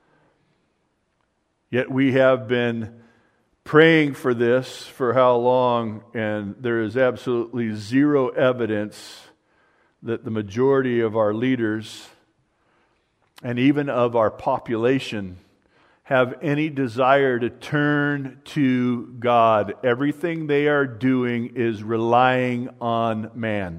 Yet we have been praying for this for how long, and there is absolutely zero evidence that the majority of our leaders and even of our population have any desire to turn to God. Everything they are doing is relying on man.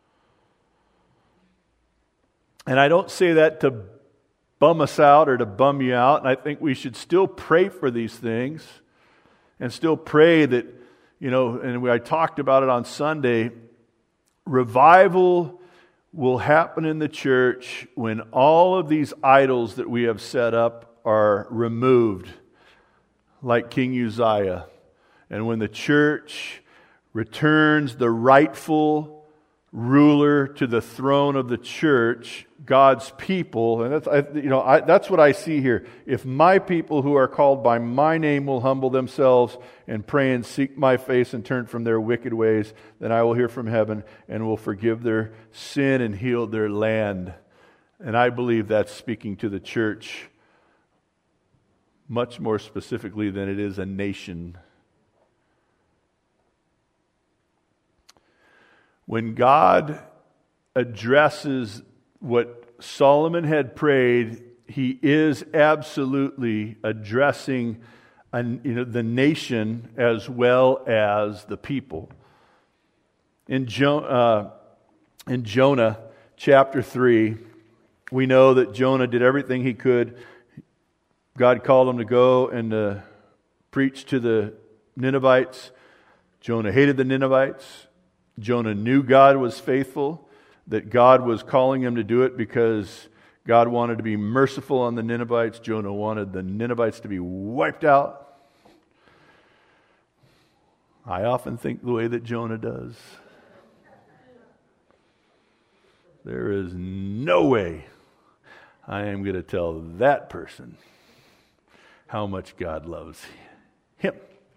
And I don't say that to bum us out or to bum you out. And I think we should still pray for these things and still pray that, you know, and I talked about it on Sunday, revival will happen in the church when all of these idols that we have set up are removed, like King Uzziah. And when the church returns the rightful ruler to the throne of the church, God's people, and that's, I, you know, I, that's what I see here. If my people who are called by my name will humble themselves and pray and seek my face and turn from their wicked ways, then I will hear from heaven and will forgive their sin and heal their land. And I believe that's speaking to the church much more specifically than it is a nation. When God addresses what Solomon had prayed, he is absolutely addressing you know, the nation as well as the people. In, jo- uh, in Jonah chapter three, we know that Jonah did everything he could. God called him to go and uh, preach to the Ninevites. Jonah hated the Ninevites. Jonah knew God was faithful, that God was calling him to do it because God wanted to be merciful on the Ninevites. Jonah wanted the Ninevites to be wiped out. I often think the way that Jonah does. There is no way I am going to tell that person how much God loves him.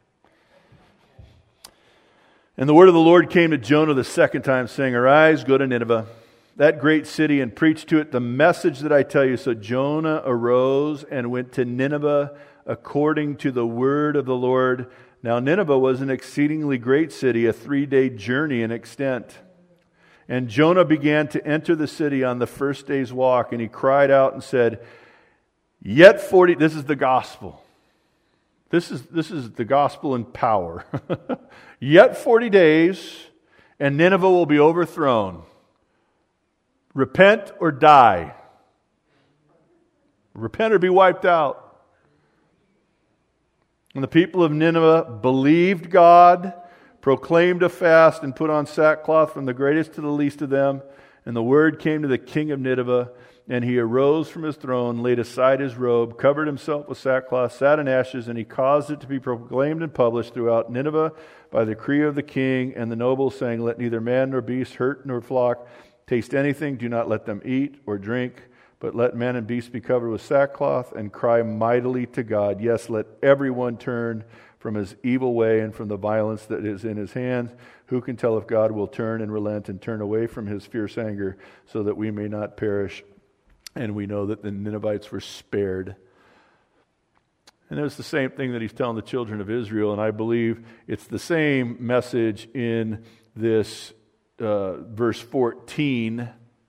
And the word of the Lord came to Jonah the second time, saying, "Arise, go to Nineveh, that great city, and preach to it the message that I tell you." So Jonah arose and went to Nineveh according to the word of the Lord. Now Nineveh was an exceedingly great city, a three-day journey in extent. And Jonah began to enter the city on the first day's walk, and he cried out and said, "Yet forty," this is the gospel. This is, this is the gospel in power. "Yet forty days, and Nineveh will be overthrown. Repent or die." Repent or be wiped out. And the people of Nineveh believed God, proclaimed a fast, and put on sackcloth from the greatest to the least of them. And the word came to the king of Nineveh, And he arose from his throne, laid aside his robe, covered himself with sackcloth, sat in ashes, and he caused it to be proclaimed and published throughout Nineveh by the decree of the king and the nobles, saying, Let neither man nor beast, hurt nor flock, taste anything. Do not let them eat or drink, but let man and beast be covered with sackcloth, and cry mightily to God. Yes, let everyone turn from his evil way and from the violence that is in his hands. Who can tell if God will turn and relent and turn away from his fierce anger, so that we may not perish? And we know that the Ninevites were spared. And it's the same thing that he's telling the children of Israel, and I believe it's the same message in this uh, verse fourteen.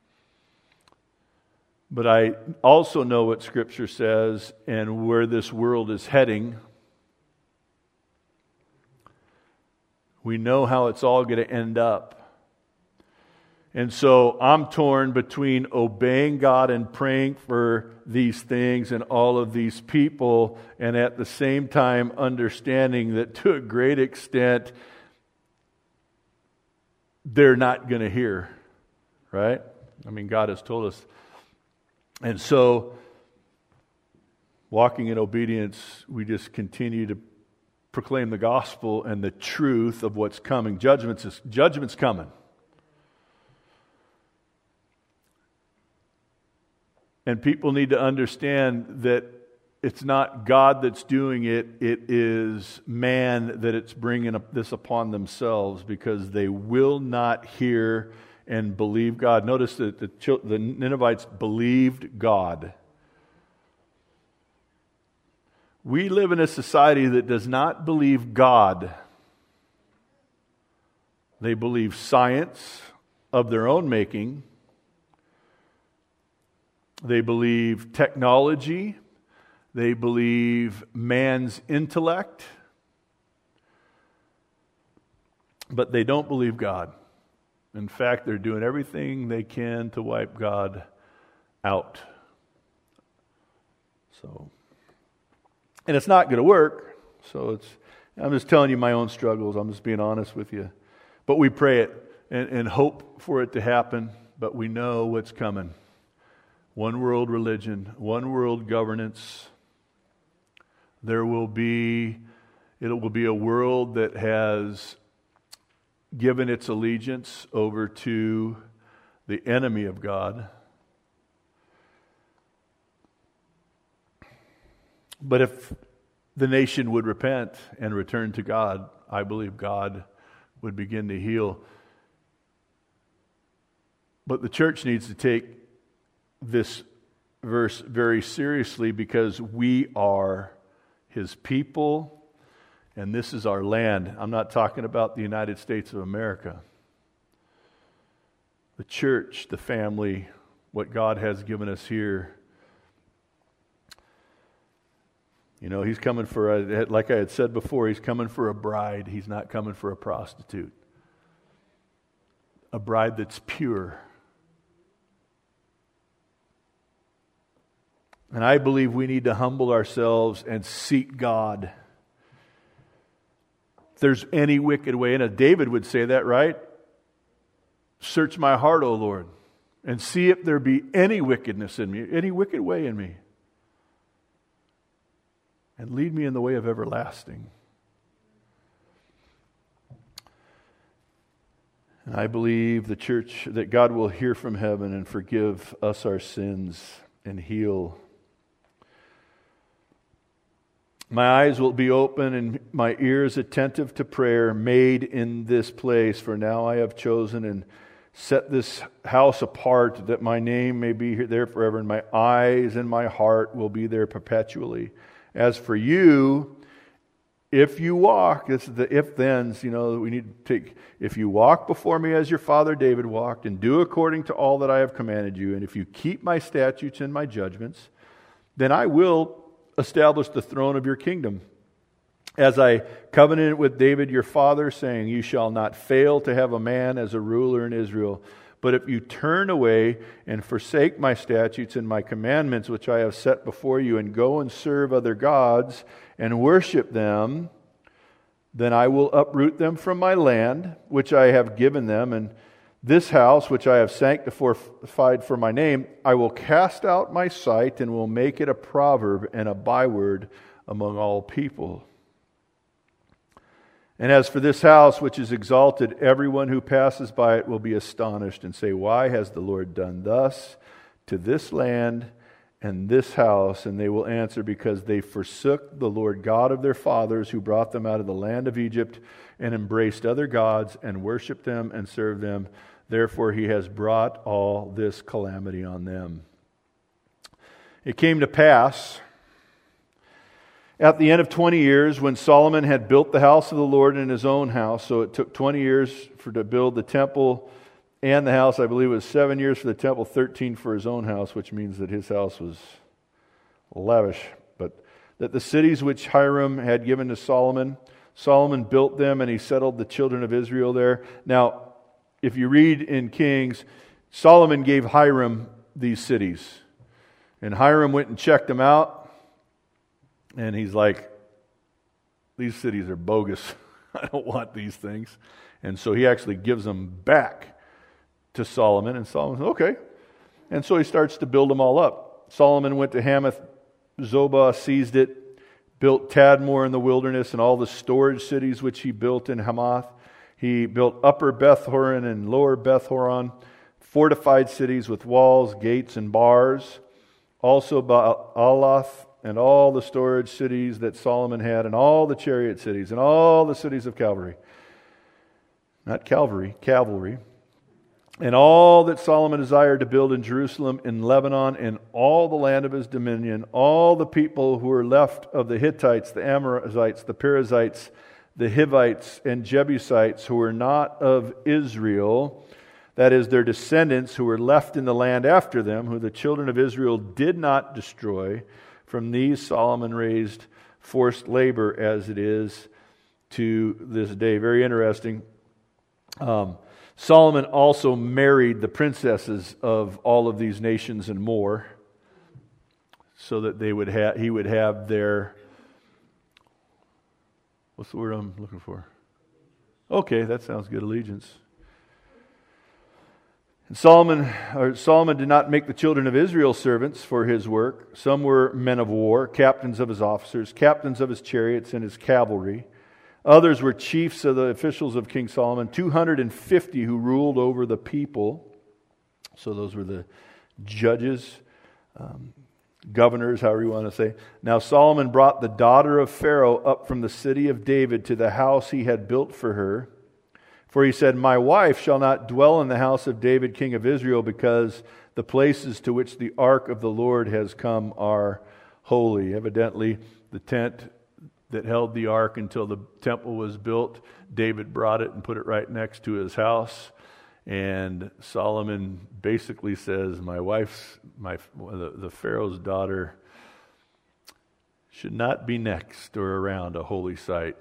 But I also know what Scripture says and where this world is heading. We know how it's all going to end up. And so I'm torn between obeying God and praying for these things and all of these people, and at the same time understanding that to a great extent they're not going to hear, right? I mean, God has told us. And so walking in obedience, we just continue to proclaim the gospel and the truth of what's coming. Judgment's, is, judgment's coming. And people need to understand that it's not God that's doing it, it is man that it's bringing this upon themselves, because they will not hear and believe God. Notice that the, the Ninevites believed God. We live in a society that does not believe God. They believe science of their own making. They believe technology. They believe man's intellect. But they don't believe God. In fact, they're doing everything they can to wipe God out. So, and it's not going to work. So it's, I'm just telling you my own struggles. I'm just being honest with you. But we pray it and, and hope for it to happen. But we know what's coming. One world religion, one world governance. There will be, it will be a world that has given its allegiance over to the enemy of God. But if the nation would repent and return to God, I believe God would begin to heal. But the church needs to take this verse very seriously, because we are His people and this is our land. I'm not talking about the United States of America. The church, the family, what God has given us here. You know, He's coming for, a, like I had said before, He's coming for a bride. He's not coming for a prostitute. A bride that's pure. And I believe we need to humble ourselves and seek God. If there's any wicked way, and David would say that, right? Search my heart, O Lord, and see if there be any wickedness in me, any wicked way in me. And lead me in the way of everlasting. And I believe the church, that God will hear from heaven and forgive us our sins and heal. My eyes will be open and my ears attentive to prayer made in this place. For now I have chosen and set this house apart, that my name may be there forever, and my eyes and my heart will be there perpetually. As for you, if you walk, this is the if-thens, you know, we need to take, if you walk before me as your father David walked, and do according to all that I have commanded you, and if you keep my statutes and my judgments, then I will establish the throne of your kingdom. As I covenanted with David your father, saying, you shall not fail to have a man as a ruler in Israel. But if you turn away and forsake my statutes and my commandments, which I have set before you, and go and serve other gods and worship them, then I will uproot them from my land, which I have given them, and This house, which I have sanctified for my name, I will cast out my sight and will make it a proverb and a byword among all people. And as for this house which is exalted, everyone who passes by it will be astonished and say, why has the Lord done thus to this land and this house? And they will answer, because they forsook the Lord God of their fathers, who brought them out of the land of Egypt, and embraced other gods and worshipped them and served them. Therefore he has brought all this calamity on them. It came to pass at the end of twenty years, when Solomon had built the house of the Lord in his own house, so it took twenty years for to build the temple and the house. I believe it was seven years for the temple, thirteen for his own house, which means that his house was lavish. But that the cities which Hiram had given to Solomon, Solomon built them, and he settled the children of Israel there. Now, if you read in Kings, Solomon gave Hiram these cities. And Hiram went and checked them out. And he's like, these cities are bogus. I don't want these things. And so he actually gives them back to Solomon. And Solomon says, okay. And so he starts to build them all up. Solomon went to Hamath Zobah, seized it, built Tadmor in the wilderness and all the storage cities which he built in Hamath. He built Upper Beth-horon and Lower Beth-horon, fortified cities with walls, gates, and bars. Also Baalath and all the storage cities that Solomon had, and all the chariot cities, and all the cities of cavalry. Not cavalry, cavalry. And all that Solomon desired to build in Jerusalem, in Lebanon, in all the land of his dominion, all the people who were left of the Hittites, the Amorites, the Perizzites, the Hivites, and Jebusites, who were not of Israel, that is, their descendants who were left in the land after them, who the children of Israel did not destroy. From these Solomon raised forced labor, as it is to this day. Very interesting. Um, Solomon also married the princesses of all of these nations and more, so that they would have he would have their, what's the word I'm looking for? Okay, that sounds good. Allegiance. And Solomon, or Solomon did not make the children of Israel servants for his work. Some were men of war, captains of his officers, captains of his chariots and his cavalry. Others were chiefs of the officials of King Solomon, two hundred fifty who ruled over the people. So those were the judges, um, governors, however you want to say. Now Solomon brought the daughter of Pharaoh up from the city of David to the house he had built for her. For he said, my wife shall not dwell in the house of David, king of Israel, because the places to which the ark of the Lord has come are holy. Evidently, the tent that held the ark until the temple was built, David brought it and put it right next to his house. And Solomon basically says, my wife's, my the, the Pharaoh's daughter should not be next or around a holy site.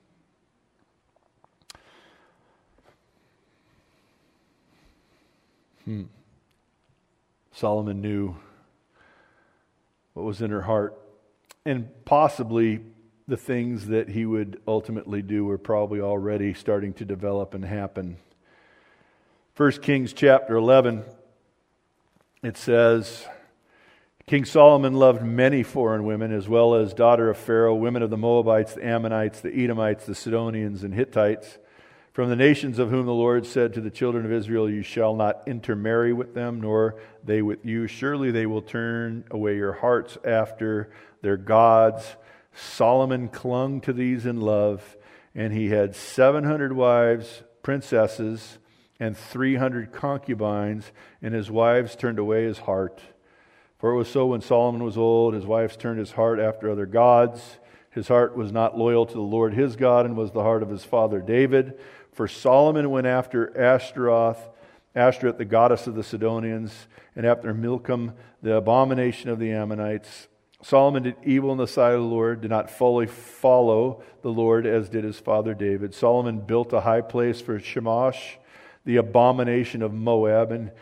Hmm. Solomon knew what was in her heart, and possibly the things that he would ultimately do were probably already starting to develop and happen. First Kings chapter eleven, it says, King Solomon loved many foreign women, as well as daughter of Pharaoh, women of the Moabites, the Ammonites, the Edomites, the Sidonians, and Hittites, from the nations of whom the Lord said to the children of Israel, you shall not intermarry with them, nor they with you. Surely they will turn away your hearts after their gods. Solomon clung to these in love, and he had seven hundred wives, princesses, and three hundred concubines, and his wives turned away his heart. For it was so when Solomon was old, his wives turned his heart after other gods. His heart was not loyal to the Lord his God, and was the heart of his father David. For Solomon went after Ashtaroth, Ashtoreth, the goddess of the Sidonians, and after Milcom, the abomination of the Ammonites. Solomon did evil in the sight of the Lord, did not fully follow the Lord as did his father David. Solomon built a high place for Chemosh, the abomination of Moab, and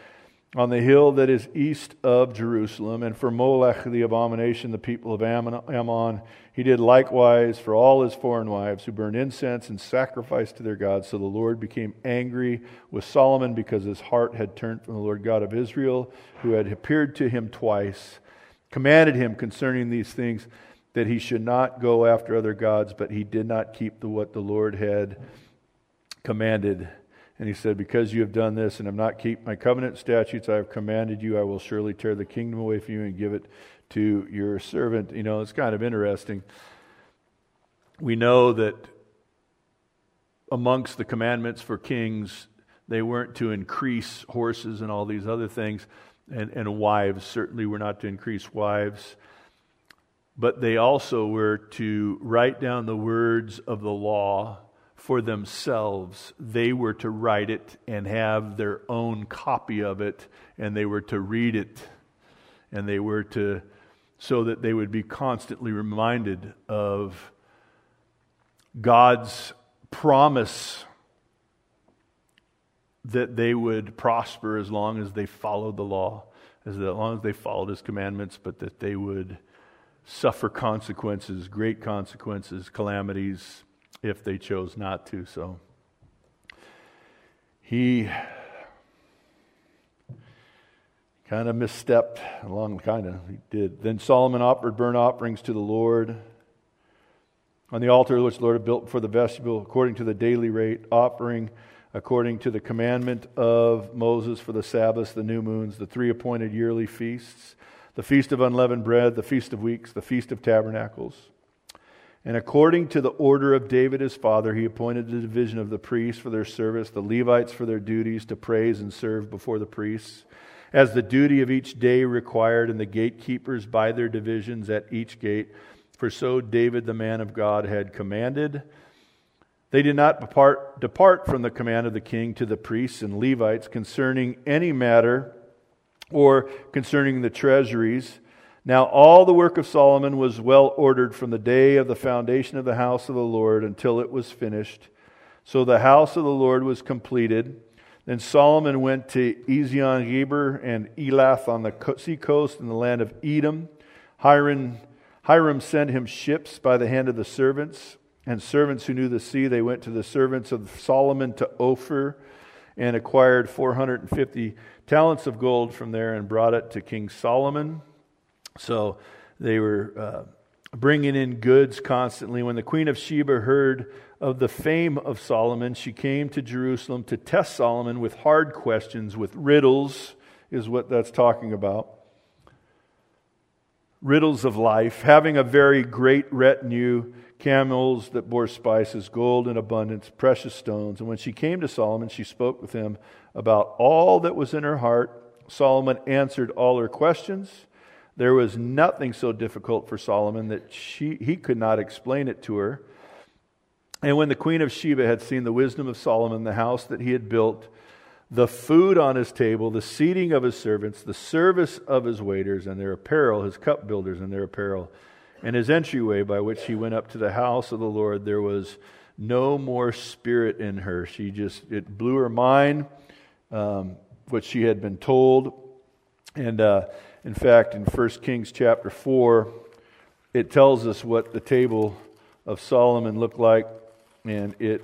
on the hill that is east of Jerusalem, and for Molech the abomination, the people of Ammon. He did likewise for all his foreign wives who burned incense and sacrificed to their gods. So the Lord became angry with Solomon because his heart had turned from the Lord God of Israel, who had appeared to him twice, commanded him concerning these things, that he should not go after other gods, but he did not keep the, what the Lord had commanded. And he said, because you have done this and have not kept my covenant statutes I have commanded you, I will surely tear the kingdom away from you and give it to your servant. You know, it's kind of interesting. We know that amongst the commandments for kings, they weren't to increase horses and all these other things, and, and wives certainly were not to increase wives. But they also were to write down the words of the law for themselves. They were to write it and have their own copy of it, and they were to read it, and they were to, so that they would be constantly reminded of God's promise that they would prosper as long as they followed the law, as long as they followed His commandments, but that they would suffer consequences, great consequences, calamities, if they chose not to. So he kind of misstepped along, kind of, he did. Then Solomon offered burnt offerings to the Lord on the altar which the Lord had built for the vestibule, according to the daily rate, offering according to the commandment of Moses for the Sabbaths, the new moons, the three appointed yearly feasts, the feast of unleavened bread, the feast of weeks, the feast of tabernacles. And according to the order of David his father, he appointed the division of the priests for their service, the Levites for their duties to praise and serve before the priests, as the duty of each day required, and the gatekeepers by their divisions at each gate. For so David the man of God had commanded. They did not depart, depart from the command of the king to the priests and Levites concerning any matter or concerning the treasuries. Now all the work of Solomon was well ordered from the day of the foundation of the house of the Lord until it was finished. So the house of the Lord was completed. Then Solomon went to Ezion-Geber and Elath on the sea coast in the land of Edom. Hiram, Hiram sent him ships by the hand of the servants, and servants who knew the sea. They went to the servants of Solomon to Ophir and acquired four hundred fifty talents of gold from there and brought it to King Solomon. So they were uh, bringing in goods constantly. When the queen of Sheba heard of the fame of Solomon, she came to Jerusalem to test Solomon with hard questions, with riddles, is what that's talking about. Riddles of life, having a very great retinue, camels that bore spices, gold in abundance, precious stones. And when she came to Solomon, she spoke with him about all that was in her heart. Solomon answered all her questions. There was nothing so difficult for Solomon that she he could not explain it to her. And when the queen of Sheba had seen the wisdom of Solomon, the house that he had built, the food on his table, the seating of his servants, the service of his waiters and their apparel, his cupbearers and their apparel, and his entryway by which he went up to the house of the Lord, there was no more spirit in her. She just, it blew her mind, um, what she had been told. And uh, in fact, in First Kings chapter four, it tells us what the table of Solomon looked like. And it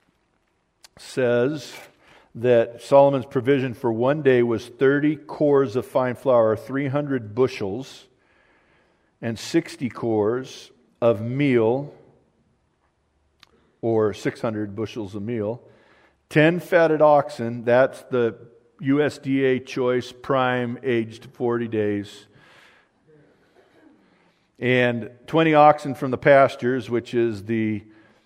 says that Solomon's provision for one day was thirty cores of fine flour, three hundred bushels, and sixty cores of meal, or six hundred bushels of meal, ten fatted oxen, that's the U S D A choice prime aged forty days, and twenty oxen from the pastures, which is the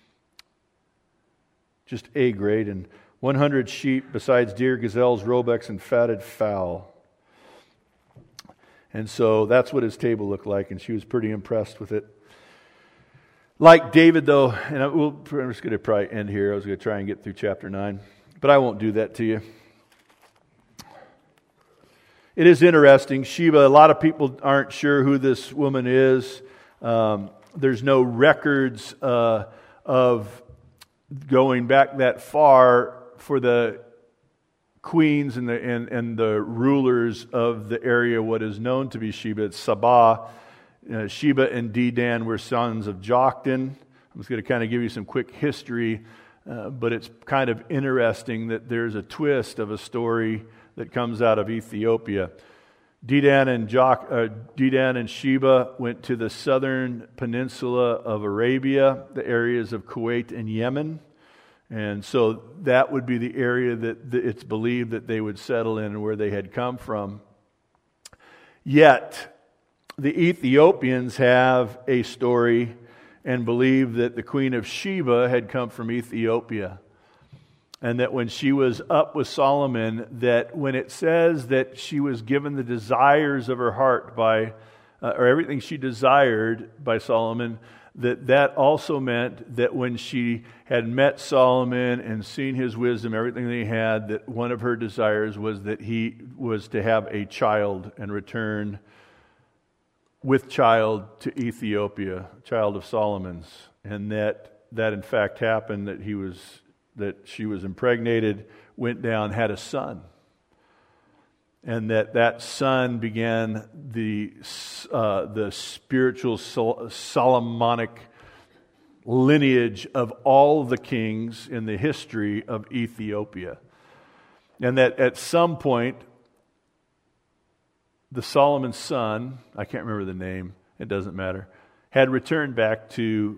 just A grade, and one hundred sheep besides deer, gazelles, roebucks, and fatted fowl. And so that's what his table looked like, and she was pretty impressed with it. Like David, though, and I, we'll, I'm just going to probably end here. I was going to try and get through chapter nine, but I won't do that to you. It is interesting. Sheba, a lot of people aren't sure who this woman is. Um, there's no records uh, of going back that far for the queens and the and, and the rulers of the area, what is known to be Sheba. It's Sabah. Uh, Sheba and Dedan were sons of Joktan. I'm just going to kind of give you some quick history, uh, but it's kind of interesting that there's a twist of a story that comes out of Ethiopia. Dedan and, Jok, uh, Dedan and Sheba went to the southern peninsula of Arabia, the areas of Kuwait and Yemen. And so that would be the area that it's believed that they would settle in and where they had come from. Yet, the Ethiopians have a story and believe that the Queen of Sheba had come from Ethiopia. And that when she was up with Solomon, that when it says that she was given the desires of her heart by, uh, or everything she desired by Solomon, that that also meant that when she had met Solomon and seen his wisdom, everything that he had, that one of her desires was that he was to have a child and return with child to Ethiopia, child of Solomon's. And that that in fact happened, that he was that she was impregnated, went down, had a son. And that that son began the uh, the spiritual Sol- Solomonic lineage of all the kings in the history of Ethiopia. And that at some point, the Solomon's son, I can't remember the name, it doesn't matter, had returned back to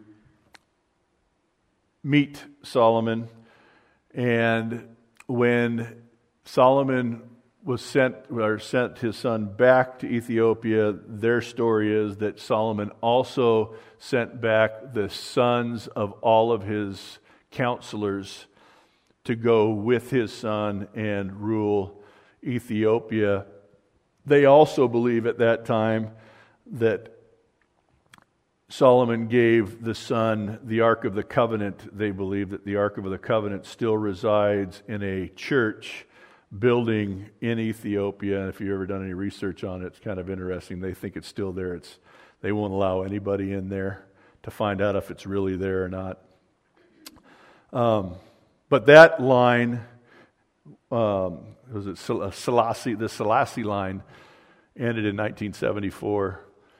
meet Solomon. And when Solomon was sent or sent his son back to Ethiopia, their story is that Solomon also sent back the sons of all of his counselors to go with his son and rule Ethiopia. They also believe at that time that Solomon gave the son the Ark of the Covenant. They believe that the Ark of the Covenant still resides in a church building in Ethiopia. And if you've ever done any research on it, it's kind of interesting. They think it's still there. It's they won't allow anybody in there to find out if it's really there or not. Um, but that line, um, was it Selassie? The Selassie line ended in nineteen seventy-four.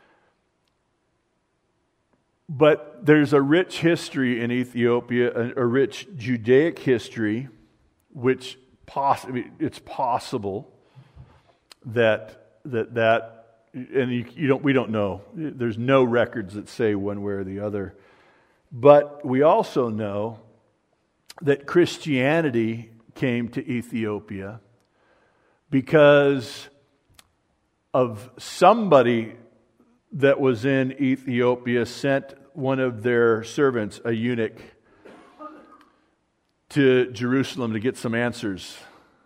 But there's a rich history in Ethiopia, a, a rich Judaic history, which poss- it's possible that that that and you, you don't we don't know. There's no records that say one way or the other. But we also know that Christianity came to Ethiopia because of somebody that was in Ethiopia sent one of their servants, a eunuch, to Jerusalem to get some answers.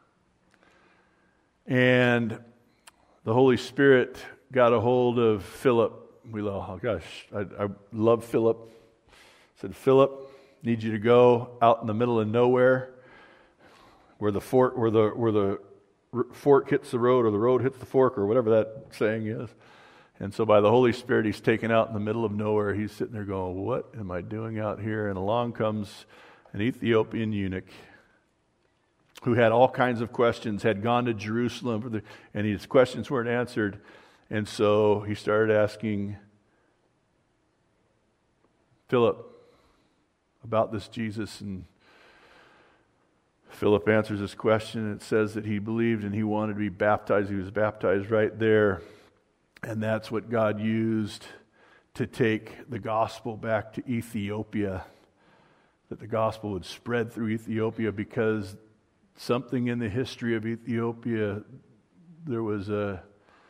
And the Holy Spirit got a hold of Philip. We love, oh gosh, I, I love Philip. Said, Philip, need you to go out in the middle of nowhere, where the fork, where the where the fork hits the road, or the road hits the fork, or whatever that saying is. And so by the Holy Spirit, he's taken out in the middle of nowhere. He's sitting there going, what am I doing out here? And along comes an Ethiopian eunuch who had all kinds of questions, had gone to Jerusalem, for the, and his questions weren't answered. And so he started asking Philip about this Jesus. And Philip answers this question. It says that he believed and he wanted to be baptized. He was baptized right there. And that's what God used to take the gospel back to Ethiopia, that the gospel would spread through Ethiopia, because something in the history of Ethiopia, there was a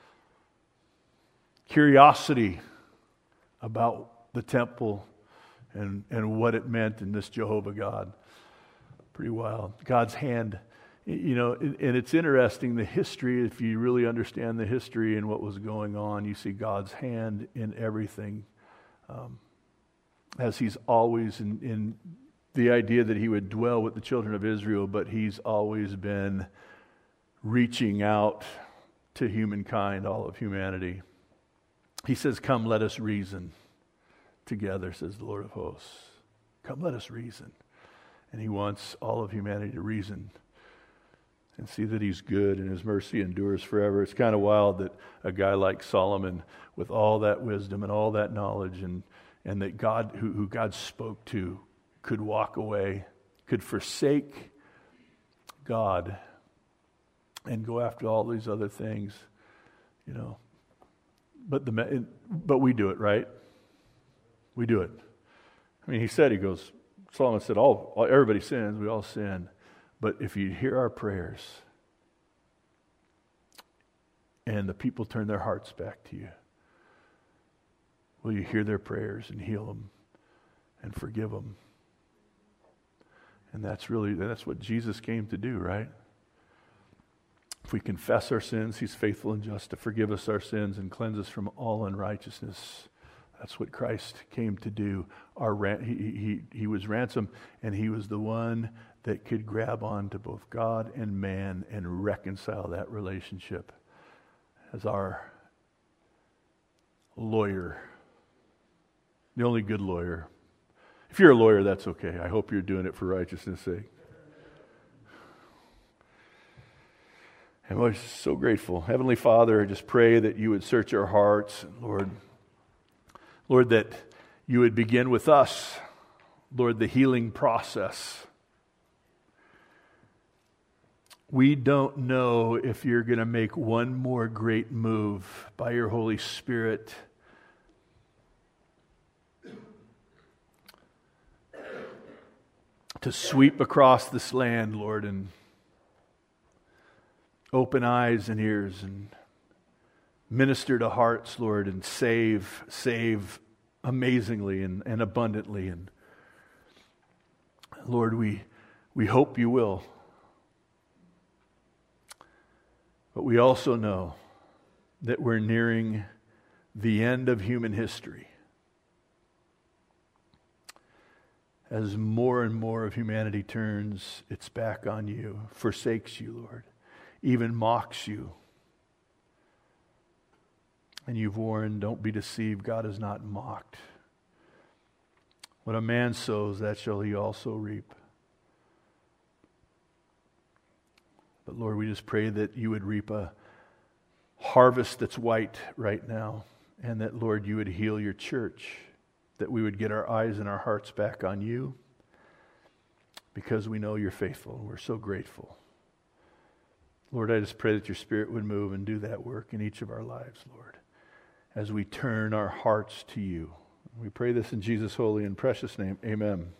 curiosity about the temple and, and what it meant in this Jehovah God. Pretty wild. God's hand. You know, and it's interesting, the history, if you really understand the history and what was going on, you see God's hand in everything. Um, as he's always in, in the idea that he would dwell with the children of Israel, but he's always been reaching out to humankind, all of humanity. He says, come, let us reason together, says the Lord of hosts. Come, let us reason. And he wants all of humanity to reason. and see that He's good and His mercy endures forever. It's kind of wild that a guy like Solomon, with all that wisdom and all that knowledge, and, and that God, who, who God spoke to, could walk away, could forsake God and go after all these other things, you know. But the but we do it, right? We do it. I mean, he said, he goes, Solomon said, all, all everybody sins, we all sin. But if you hear our prayers and the people turn their hearts back to you, will you hear their prayers and heal them and forgive them? And that's really, that's what Jesus came to do, right? If we confess our sins, He's faithful and just to forgive us our sins and cleanse us from all unrighteousness. That's what Christ came to do. Our ran- he, he, he was ransom, and He was the one that could grab on to both God and man and reconcile that relationship as our lawyer, the only good lawyer. If you're a lawyer, that's okay. I hope you're doing it for righteousness' sake. And we're so grateful. Heavenly Father, I just pray that You would search our hearts, Lord. Lord, that You would begin with us, Lord, the healing process. We don't know if You're going to make one more great move by Your Holy Spirit to sweep across this land, Lord, and open eyes and ears and minister to hearts, Lord, and save, save amazingly and, and abundantly. And Lord, we we hope You will. But we also know that we're nearing the end of human history. As more and more of humanity turns its back on You, forsakes You, Lord, even mocks You. And You've warned, don't be deceived, God is not mocked. What a man sows, that shall he also reap. But Lord, we just pray that You would reap a harvest that's white right now, and that, Lord, You would heal Your church, that we would get our eyes and our hearts back on You, because we know You're faithful, and we're so grateful. Lord, I just pray that Your Spirit would move and do that work in each of our lives, Lord, as we turn our hearts to You. We pray this in Jesus' holy and precious name. Amen.